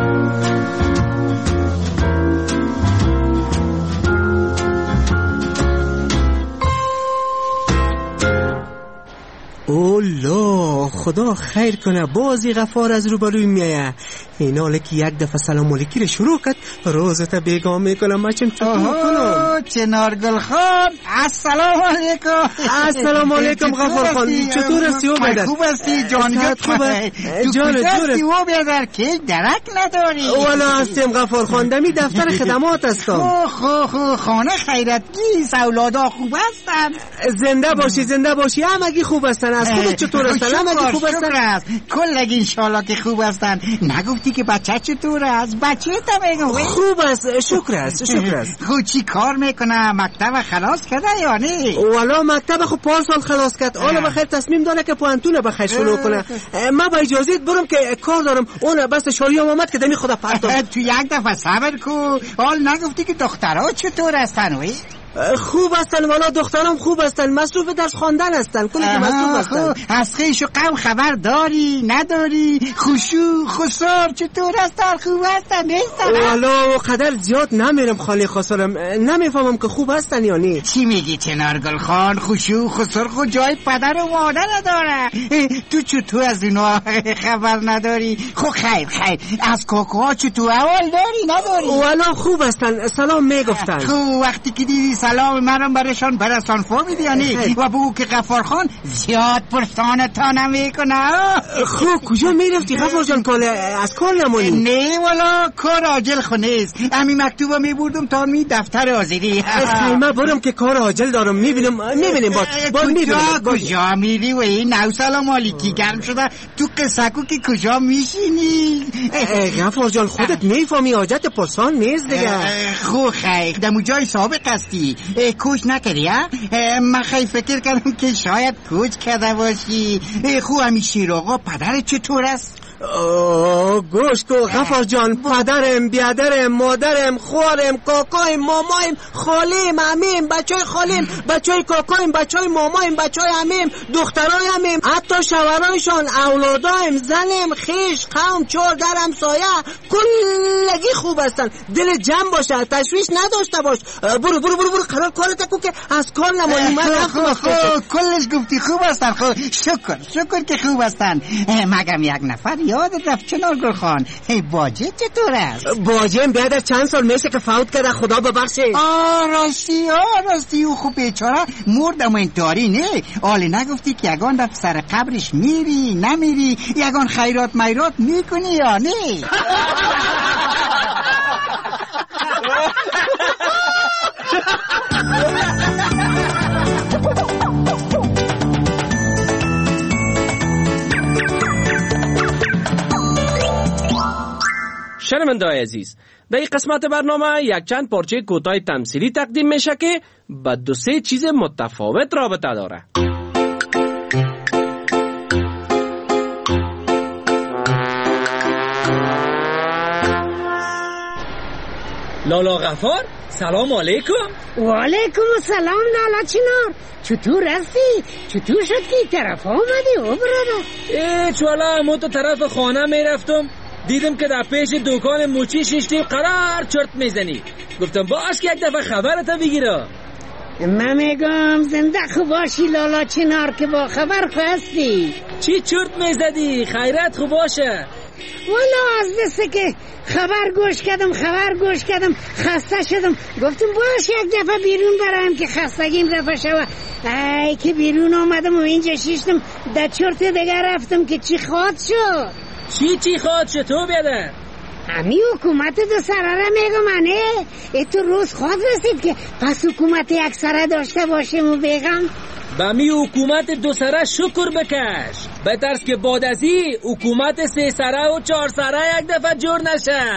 اولا خدا خیر کنه بازی غفار از روبروی میایه. این حاله که یک دفعه سلام علیکی رو شروع کرد روزتا بیگاه میکنم من چم چطور کنم. چنارگل خان السلام علیکم. السلام علیکم غفار خان، چطور هستی او بیادر؟ خوب هستی جانگت خوبه؟ جان جانت او بیادر که درک نداری؟ والا هستیم غفار خان، دمی دفتر خدمات هستم. خو خو خو خانه خیرتگیست، اولادا خوب هستن؟ زنده باشی زنده باشی، همگی خوب هستن. از خودت چطور هستن؟ همگی خوب هستن؟ کلگی انشالله که خوب هستن. نگفتی که بچه چطور است؟ بچه تا میگم خوب است، شکر است شکر است. خود چی کار میکنه؟ مکتب خلاص کرده یا نه؟ والا مکتب خود پارسال خلاص کرد. حالا بخیر تصمیم داره که پوانتون بخیر شروع کنه. من با اجازت برم که کار دارم. اون بس شاریام آمد که دمی خدا پرتم. تو یک دفعه صبر کو. حال نگفتی که دخترها چطور هستن وی؟ خوب هستن والا، دخترام خوب هستن، مصروف درس خواندن هستن، کلی که مصروف هستن. از خیش و قوم خبر داری نداری؟ خوشو خسار چطور هستن؟ خوب هستن نیستن؟ والا قدر زیاد نمیرم خالی خسارم، نمیفهمم که خوب هستن یا نه. چی میگی چنارگل خان؟ خوشو خسار خود جای پدر و مادر نداره. تو چطور از اینا خبر نداری؟ خب خیر خیر از کاکوها چطور اول داری نداری؟ والا خوب هستن، سلام میگفتن. خب وقتی که دیدی سلام منم برشان برسان فهمیدی یا نه؟ و بگو که غفار خان زیاد پرسان تا نمیکنه. خب کجا میرفتی غفار جان؟ کال از کار نمونی؟ نه والا کار عاجل خو نیست، همین مکتوبا میبردم تا می دفتر حاضری. خیمه برم که کار عاجل دارم. میبینم میبینیم باز باز میبینم. کجا میری و این نو سلام علیکی گرم شده تو قصکو که کجا میشینی؟ غفار جان خودت میفهمی حاجت پرسان نیست دیگه. خو خیر دمو جای سابق هستی کوچ نکردی ها؟ من خیلی فکر کردم که شاید کوچ کرده باشی. خو همی شیر آقا پدر چطور است؟ گوش کو غفار جان، پدرم، بیادرم، مادرم، خوارم، کاکایم، مامایم، خالیم، عمیم، بچای خالیم، بچای کاکایم، بچای مامایم، بچای عمیم، دخترای عمیم، حتی شوهرایشان، اولادایم، زنم، خیش، قوم، چور، درم، سایه، کلگی خوب هستن. دل جمع باشه، تشویش نداشته باش. برو برو برو برو قرار کارت کو که از کار نمانی. من خوب کلش گفتی خوب هستن. خوب شکر شکر که خوب هستن. مگم یک نفر یادت رفت چنار گل خان، باجه چطور است؟ باجه بیادر چند سال میشه که فوت کرده، خدا ببخشه. آه راستی آه راستی او خوب بیچاره مرد، اما این داری نه آلی نگفتی که یگان رفت سر قبرش میری نمیری، یگان خیرات میرات میکنی یا نه؟ شنونده‌های عزیز، در این قسمت برنامه یک چند پارچه کوتاه تمثیلی تقدیم میشه که با دو سه چیز متفاوت رابطه داره. لالا غفار، سلام علیکم. و علیکم السلام لالا چنار، چطور هستی؟ چطور شد که این طرف آمدی او برادر؟ ای چوالا همون تو طرف خانه میرفتم، دیدم که در پیش دکان موچی شیشتی قرار چرت میزنی. گفتم باش که یک دفعه خبرت بگیره. من میگم زنده خوب باشی لالا چنار که با خبر هستی. چی چرت میزدی؟ خیرت خوب باشه. والا از دسته که خبر گوش کردم خبر گوش کردم خسته شدم، گفتم باش یک دفعه بیرون برایم که خستگیم رفت شوه. ای که بیرون آمدم و اینجا شیشتم در چرت دیگر رفتم که چی خواد شد. چی چی خواد شد تو بیادر؟ همی حکومت دو سراره میگم منه. ای تو روز خواد رسید که پس حکومت یک سره داشته باشیم و بگم با می حکومت دو سره شکر بکش، بهترس که بعد از این حکومت سه سره و چهار سره یک دفعه جور نشه.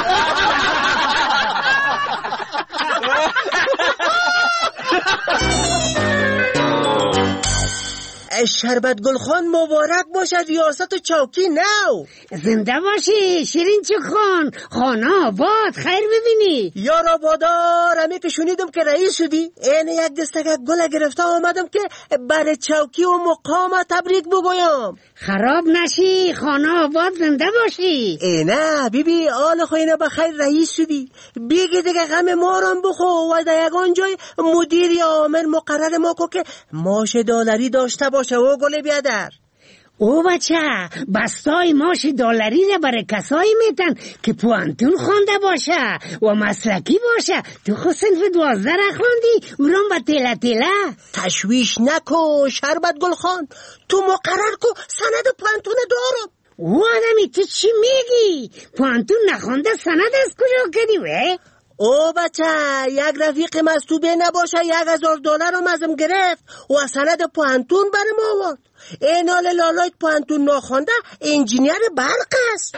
شربت گل خان مبارک باشه ریاست و چوکی نو. زنده باشی شیرین چه خان، خانه آباد خیر ببینی. یارا بادار، همی که شنیدم که رئیس شدی، این یک دستک گل گرفته آمدم که بر چوکی و مقام تبریک بگویم. خراب نشی، خانه آباد، زنده باشی. ای نه بیبی آل خوینه بخیر رئیس شدی، بیگی دیگه غم مارم بخو و در یگان جای مدیر یا عامل مقرر ما کو که ماش دلاری داشته باشه و گل بیادر. او بچه بستای ماش دلاری را برای کسایی میتن که پوانتون خونده باشه و مسلکی باشه. تو خود صنف دوازده را خوندی اونم با تیله تیله. تشویش نکو شربت گل خان، تو مقرر کو سند پوانتون دارم. او آدمی تو چی میگی؟ پوانتون نخونده سند از کجا کردی وی؟ او بچه یک رفیق مستوبه نباشه یک هزار دلار رو مزم گرفت و سند پوانتون برم آورد. این حال لالایت پوانتون ناخونده انجینیر برق است.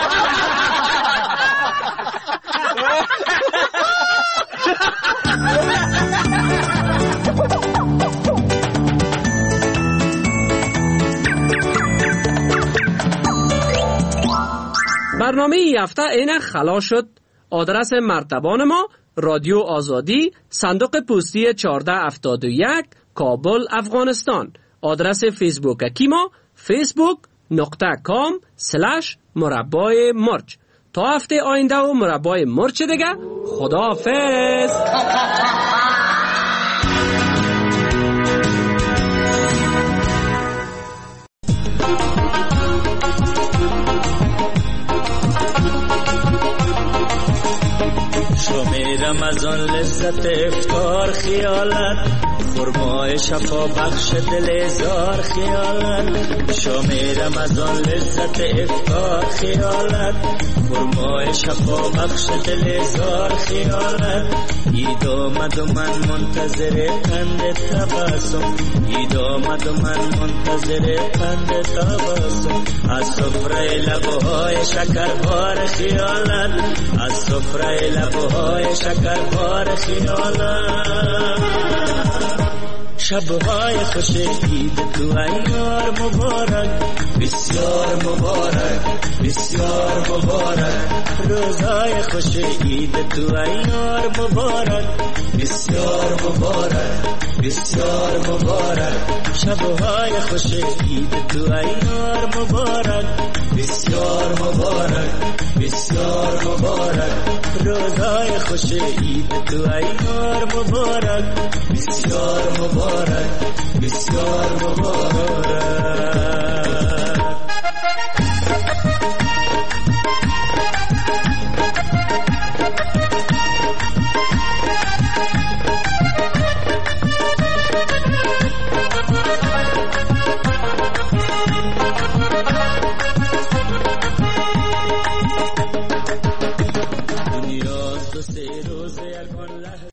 برنامه ای هفته اینه خلاص شد. آدرس مرتبان ما رادیو آزادی، صندوق پستی چهارده هفتاد و یک، کابل، افغانستان. آدرس فیسبوک کی ما فیسبوک نقطه کام سلش مربای مرچ. تا هفته آینده و مربای مرچ دیگه، خداحافظ. شمیرم از آن لذت افطار خیالت، خرمای شفا بخش دل زار خیالت. شمیرم از آن لذت افطار خیالت، خرمای شفا بخش دل زار خیالت. اید آمد و من منتظر قند تبسم، اید آمد و من منتظر قند تبسم. از سفره لبهای شکربار خیالت، از سفره لبهای شکربار خیالت. شبهای خوش عید تو ایار مبارک بسیار مبارک بسیار مبارک روزهای خوش عید تو ایار مبارک بسیار مبارک بسیار مبارک شبهای خوش عید تو ایار مبارک بسیار مبارک بسیار مبارک روزهای خوش عید تو ایار مبارک بسیار مبارک بسیار مبارک